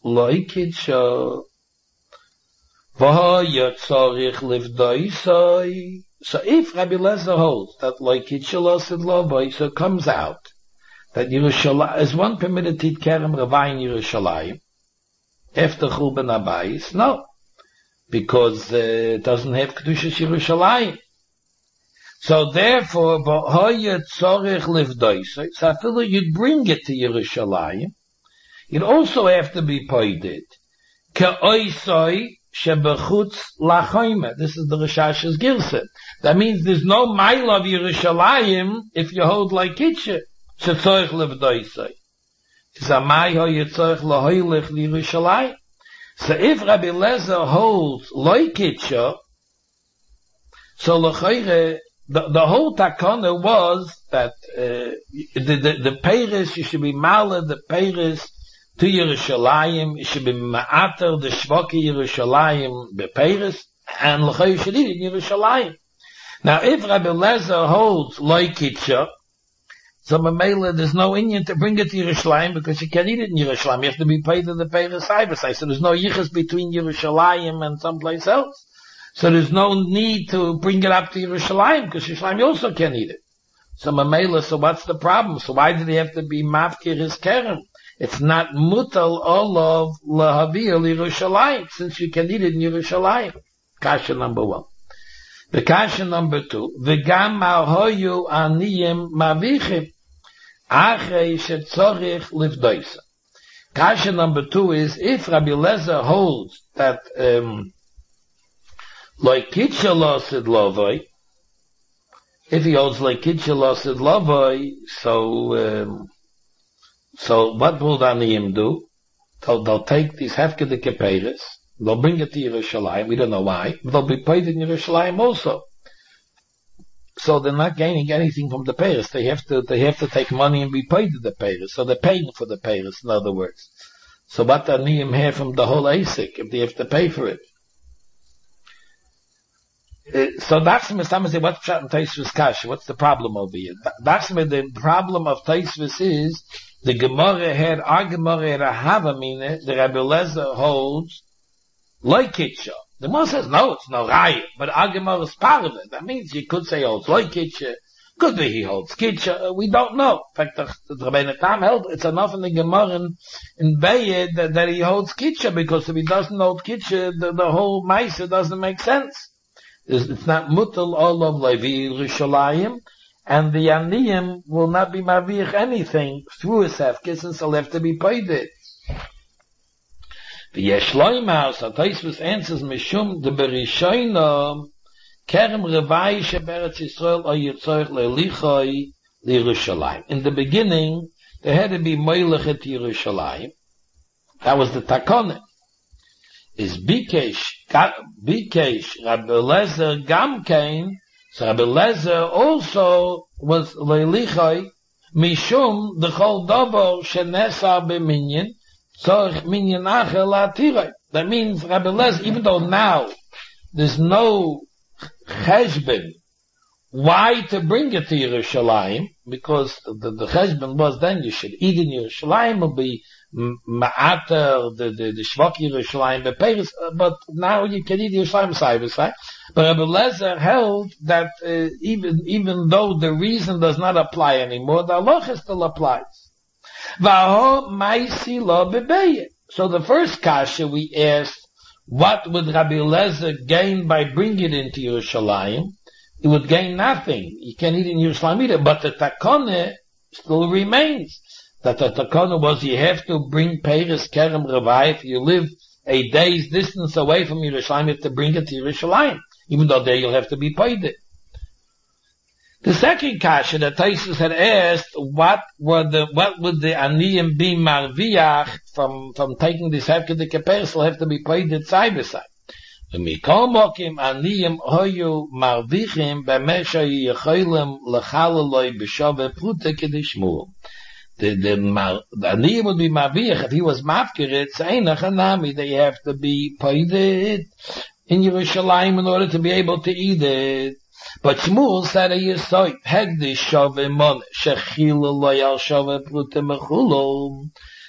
loikitsha v'hoya tzorich livdoisoi, So if Rabbi Lezer holds that like Kitchelosid Lovoi, so it comes out that Yerushalayim, is one permitted to eat Kerem Ravai in Yerushalayim after Churban Abayis? No. Because it doesn't have Kedushas Yerushalayim. So therefore, V'hoya Tzorech Livdoisoi, so I feel you'd bring it to Yerushalayim, you'd also have to be poided. Ke'oisoi shebechutz lachoyme. This is the Rishash's Girsa. That means there's no mile of Yerushalayim if you hold like Kitche. Shetzorech Livdoisoi. It's a mai hoya tzorech lahoylech Yerushalayim. So if Rabbi Lezer holds like Kitche, so l'chayre, the whole takana was that the Peiris, you should be malad the Peiris to Yerushalayim, you should be ma'ater the shvoki Yerushalayim be Peiris, and l'chay you should eat in Yerushalayim. Now if Rabbi Lezer holds like Kitcha, so Mamela, there's no Indian to bring it to Yerushalayim because you can't eat it in Yerushalayim. You have to be paid to the Peiris Cyberside. So there's no yichus between Yerushalayim and someplace else. So there's no need to bring it up to Yerushalayim, because Yerushalayim you also can't eat it. So Mamela, so what's the problem? So why did he have to be mafkir his kerem? It's not mutal olav lahavir Yerushalayim, since you can eat it in Yerushalayim. Kasha number 1. The kasha number 2. V'gam ma'hoyu aniyim mavichim achrei shetzorich livdoisa. Kasha number 2 is, if Rabbi Lezer holds that like Kitcha Losid Lovoi, if he holds like Kitcha Losid Lovoi, so what will the Aniyim do? They'll take these Hefkede Keperes, they'll bring it to Yerushalayim, we don't know why, but they'll be paid in Yerushalayim also. So they're not gaining anything from the Peres, they have to take money and be paid to the Peres, so they're paying for the Peres, in other words. So what the Aniyim have from the whole ASIC, if they have to pay for it? So that's me. Some say, what's Pshat and Taisvis Kasha? What's the problem over here? That's me. The problem of Taisvis is the Gemara had our Gemara had a Havamina. The Rabbi Lezer holds like Kitcha. The Gemara says no, it's no Raya, but our Gemara is part of it. That means you could say he holds like Kitcha. Could be he holds Kitcha. We don't know. In fact, the Rabbeinu Tam held it's enough in the Gemara in Bayed that he holds Kitcha, because if he doesn't hold Kitcha, the whole Maisa doesn't make sense. It's not mutal all of Levi Yerushalayim, and the Aniyim will not be mavich anything through his hefkes, and so have to be paid it. The Yeshloimah, so Taisvus answers, Mishum de Berishoino, Kerem Revai Sheberetz Yisrael o Yitzorech Le'lichoi L'Yerushalayim. In the beginning, there had to be Moilech at Yerushalayim. That was the Takonet. Is Bikesh, Rabbi Lezer Gamkein, so Rabbi Lezer also was Leilichoi, Mishum, the Chol Dobo, Shenesa B'minyan, Tzorich Minyan Achel Atiroi. That means Rabbi Lezer, even though now there's no Cheshbon, why to bring it to Yerushalayim? Because the Cheshbon was then you should eat in Yerushalayim, will be Ma'ater, the Shvok Yerushalayim, the Peiris, but now you can eat Yerushalayim side by side. But Rabbi Lezer held that even though the reason does not apply anymore, the halacha still applies. V'aho ma'isi lo bebeye. So the first kasha we asked, what would Rabbi Lezer gain by bringing it into Yerushalayim? He would gain nothing. You can't eat in Yerushalayim either, but the takone still remains. That the takana was you have to bring Peiris Kerem Revai. If you live a day's distance away from Yerushalayim, you have to bring it to Yerushalayim. Even though there you'll have to be paid it. The second kasha that Taisus had asked, what would the Aniyim be marviach from taking this Hefkede Keperes will have to be paid it side by side. Mikol mokim Aniyim hoyu marvichim b'mesha yicholim lechalaloi b'shove prute kedishmul. The Aniyim would be Mavich, if he was Mavkirit, Seinach Hanami, they have to be paid it in Yerushalayim in order to be able to eat it. But Shmuel said a Yisoy, Hegdish Shove Mon, Shechila Loyal Shove Prute Mechulol.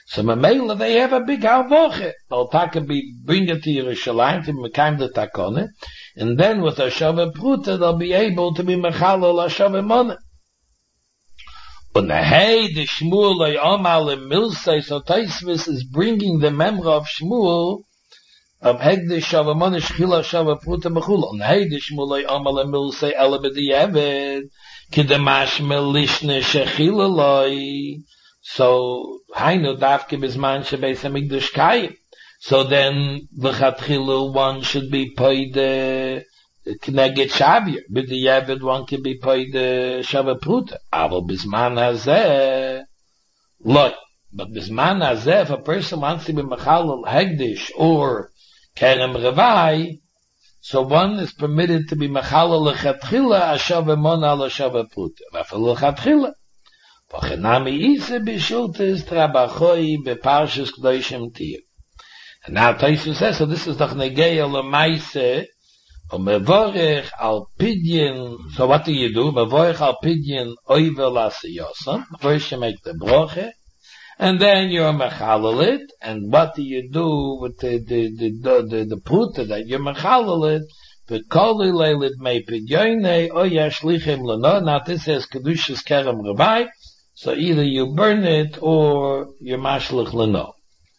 So Mamela, they have a big havoche. They'll bring it to Yerushalayim to Mekayim the Takone, and then with Ashava Pruta, they'll be able to be Mechalel Ashava Mona. And the Shmuel Omal Milsei, so Taisvis is bringing the memory of Shmuel, of Hegdish Shava Mona, Shchila Shava Pruta Mechula. And the Shmuel Omal Milsei, Ela B'Diyeved, Kidamash Melishne Shechila Loi. So, Hainu Davke Bisman Shebeis HaMikdash Kayim. So then, V'chatchilu, one should be paid K'neged Shavir. B'Diyevet, one can be paid Shava Pruta. Aval Bisman Hazeh, Loi. But Bisman Hazeh, if a person wants to be Mechalel Hegdish or Kerem Revai, so one is permitted to be Mechalel L'chatchila Ashava Mona L'Shava Pruta. V'afel L'chatchila. V'chenami Isa B'shultis Trabachoi B'Parshas K'doshim Tir. And now Taisu says, so this is the Negeya L'maise, Mevorech Al Pidyin, so what do? Mevorech Al Pidyin Oivel Asiyosam. First you make the broche, and then you're Mechalel it, and what do you do with the Pruta that you're Mechalel it? V'koli Leilit Mei Pidyoinei, O Yashlichim L'no. Now this says Kedushas Kerem Revai, so either you burn it or you mashlich L'no.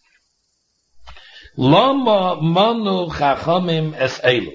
Lama Manu Chachamim Es Elu.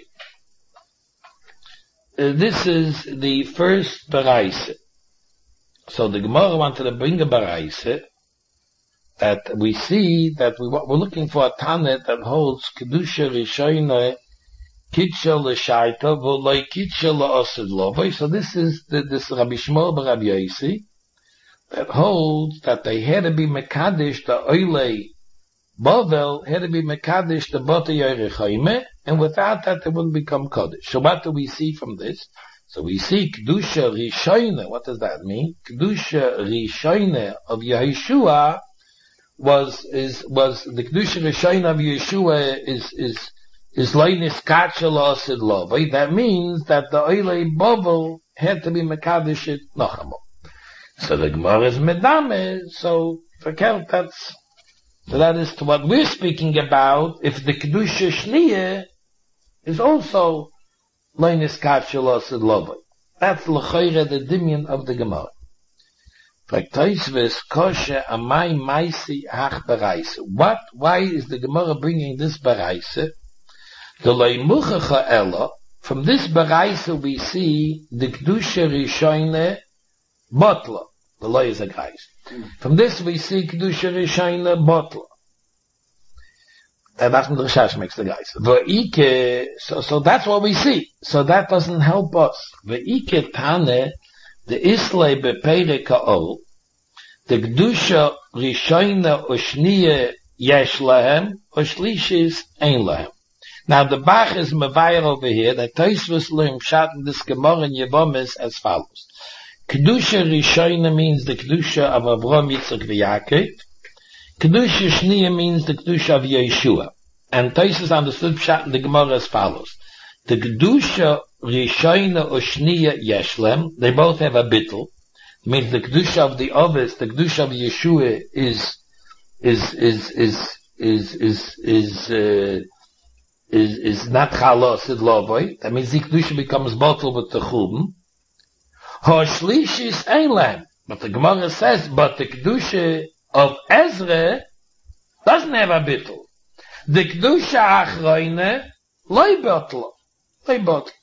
This is the first Baraise. So the Gemara wanted to bring a Baraise that we see that we're looking for a Tanet that holds Kedusha Rishoyne Kitsha L'Shaita V'loi Kitsha L'Osid Lovoi. So this is this Rabbi Shmuel Rabbi Yosi that holds that they had to be Mekadesh the Oilei Bovel had to be Mekadesh the Bota Yerechaime, and without that they wouldn't become Kodesh. So what do we see from this? So we see Kedusha Rishoyne. What does that mean? Kedusha Rishoyne of Yeshua was the Kedusha Rishoyne of Yeshua is Leinis Kachel Osid Lovoi. That means that the Oilei Bovel had to be Mekadesh it Nochamo. So the Gemara is Medame, so verkehrt that's, so that is to what we're speaking about, if the Kedusha Shniye is also Leinis Kachel Osid Lovoi. That's l'chayre the dimyan of the Gemara. Praktaisves koshe amai maisi hach baraise. Why is the Gemara bringing this baraise? The leimuchacha ella, from this baraise we see the Kedusha Rishoyne Botla. The law is a Christ. From this we see Kedusha Rishoyne Botla. And that's when the Rishash makes the guys. So that's what we see. So that doesn't help us. Ve'ike tane, the Islay bepeire ka'ol, the Kedusha Rishoyne Oshniye yesh lahem, Oshlishis ein lahem. Now the Bach is mevayer over here, that Tosfos learn pshat in this Gemara in Yevomis as follows. Kedusha Rishoyne means the Kedusha of Avraham, Yitzchak, V'Yaakov. Kedusha Shniya means the Kedusha of Yeshua. And Tosfos understood pshat in the Gemara as follows. The Kedusha Rishoyne or Shniya Yeshlem, they both have a bittul. It means the Kedusha of the Ovis, the Kedusha of Yeshua is not chalos id lovoi. That means the Kedusha becomes bottled with the chum. Hoshlish ein lahem. But the Gemara says, but the Kedusha of Ezra doesn't have a bittul. The Kedusha achroine loy bottle. Loy bottle.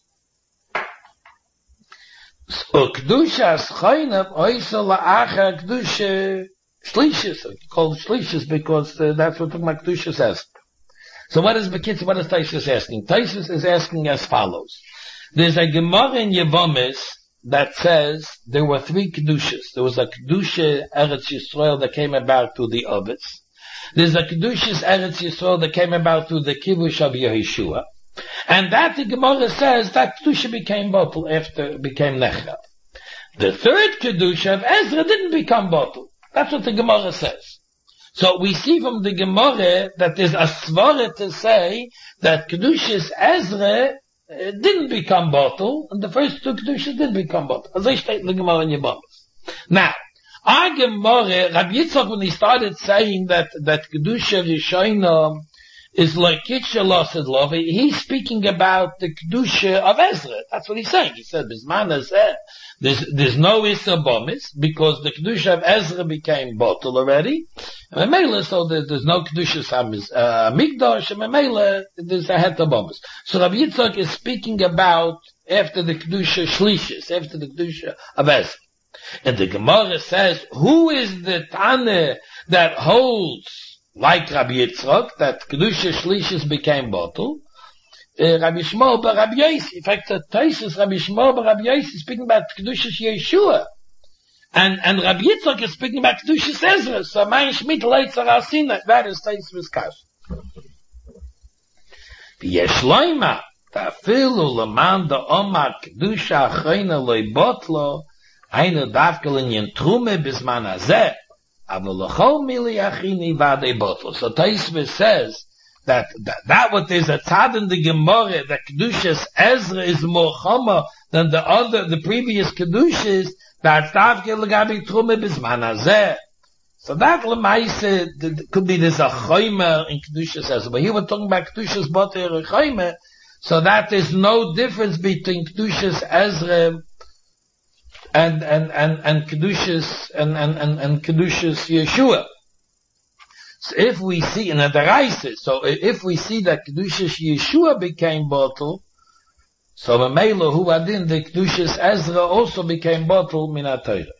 So Kedusha achroine oisel la'acha Kedusha shlishis. Called shlishis because that's what my Kedusha says. So what is Taisus asking? Taisus is asking as follows. There's a Gemara in Yevomis that says there were three Kedushas. There was a Kedusha Eretz Yisrael that came about through the Ovis. There's a Kedushas Eretz Yisrael that came about through the Kivush of Yeshua. And that the Gemara says that Kedusha became bottle after it became Nechra. The third Kedusha of Ezra didn't become bottle. That's what the Gemara says. So we see from the Gemara that there's a svara to say that Kedushas Ezra didn't become bottle, and the first two Kedushas did become bottle. As I state in the Gemara in Yevamos. Now, Gemara, Rabbi Yitzchak, when he started saying that Kedusha Rishona is like Kitchelosid Love, he's speaking about the Kedusha of Ezra. That's what he's saying. He said, Bisman Ezra, there's no Issa Bomis, because the Kedusha of Ezra became bottle already. And Memela, so there's no Kedusha Migdash, and Memela, there's a Heta Bomis. So Rabbi Yitzchak is speaking about after the Kedusha Shlishis, after the Kedusha of Ezra. And the Gemara says, who is the Tane that holds, like Rabbi Yitzchak, that Kedusha Shlishis became bottle? Rabbi Shmuel bar Rabbi Yossi. In fact, the Taisus Rabbi Shmuel bar Rabbi Yossi is speaking about Kedusha Yeshua. And Rabbi Yitzchak is speaking about Kedusha Ezra. So, mein Shmit Leitzer Asina, that is Taisus Kash. V'yesh loima, ta'afilu l'man da'omar Kedusha achayna loy botlo, Eine davkelen yen trume bis man azeh, aber lechol mili achini vade bottle. So Taisve says that what is a tzad in the Gemara, that Kedushas Ezra is more chama than the previous Kedushas, that's davkel legabi trume bis man azeh. So that lemaise could be there's a chaymer in Kedushas Ezra, but here we're talking about Kedushas Boter and chaymer, so that there's no difference between Kedushas Ezra and Kedushas and Kedushas Yeshua. So if we see in the Raisis, so if we see that Kedushas Yeshua became bottle, so the Mela who adin the Kedushas Ezra also became bottle min ha-Torah.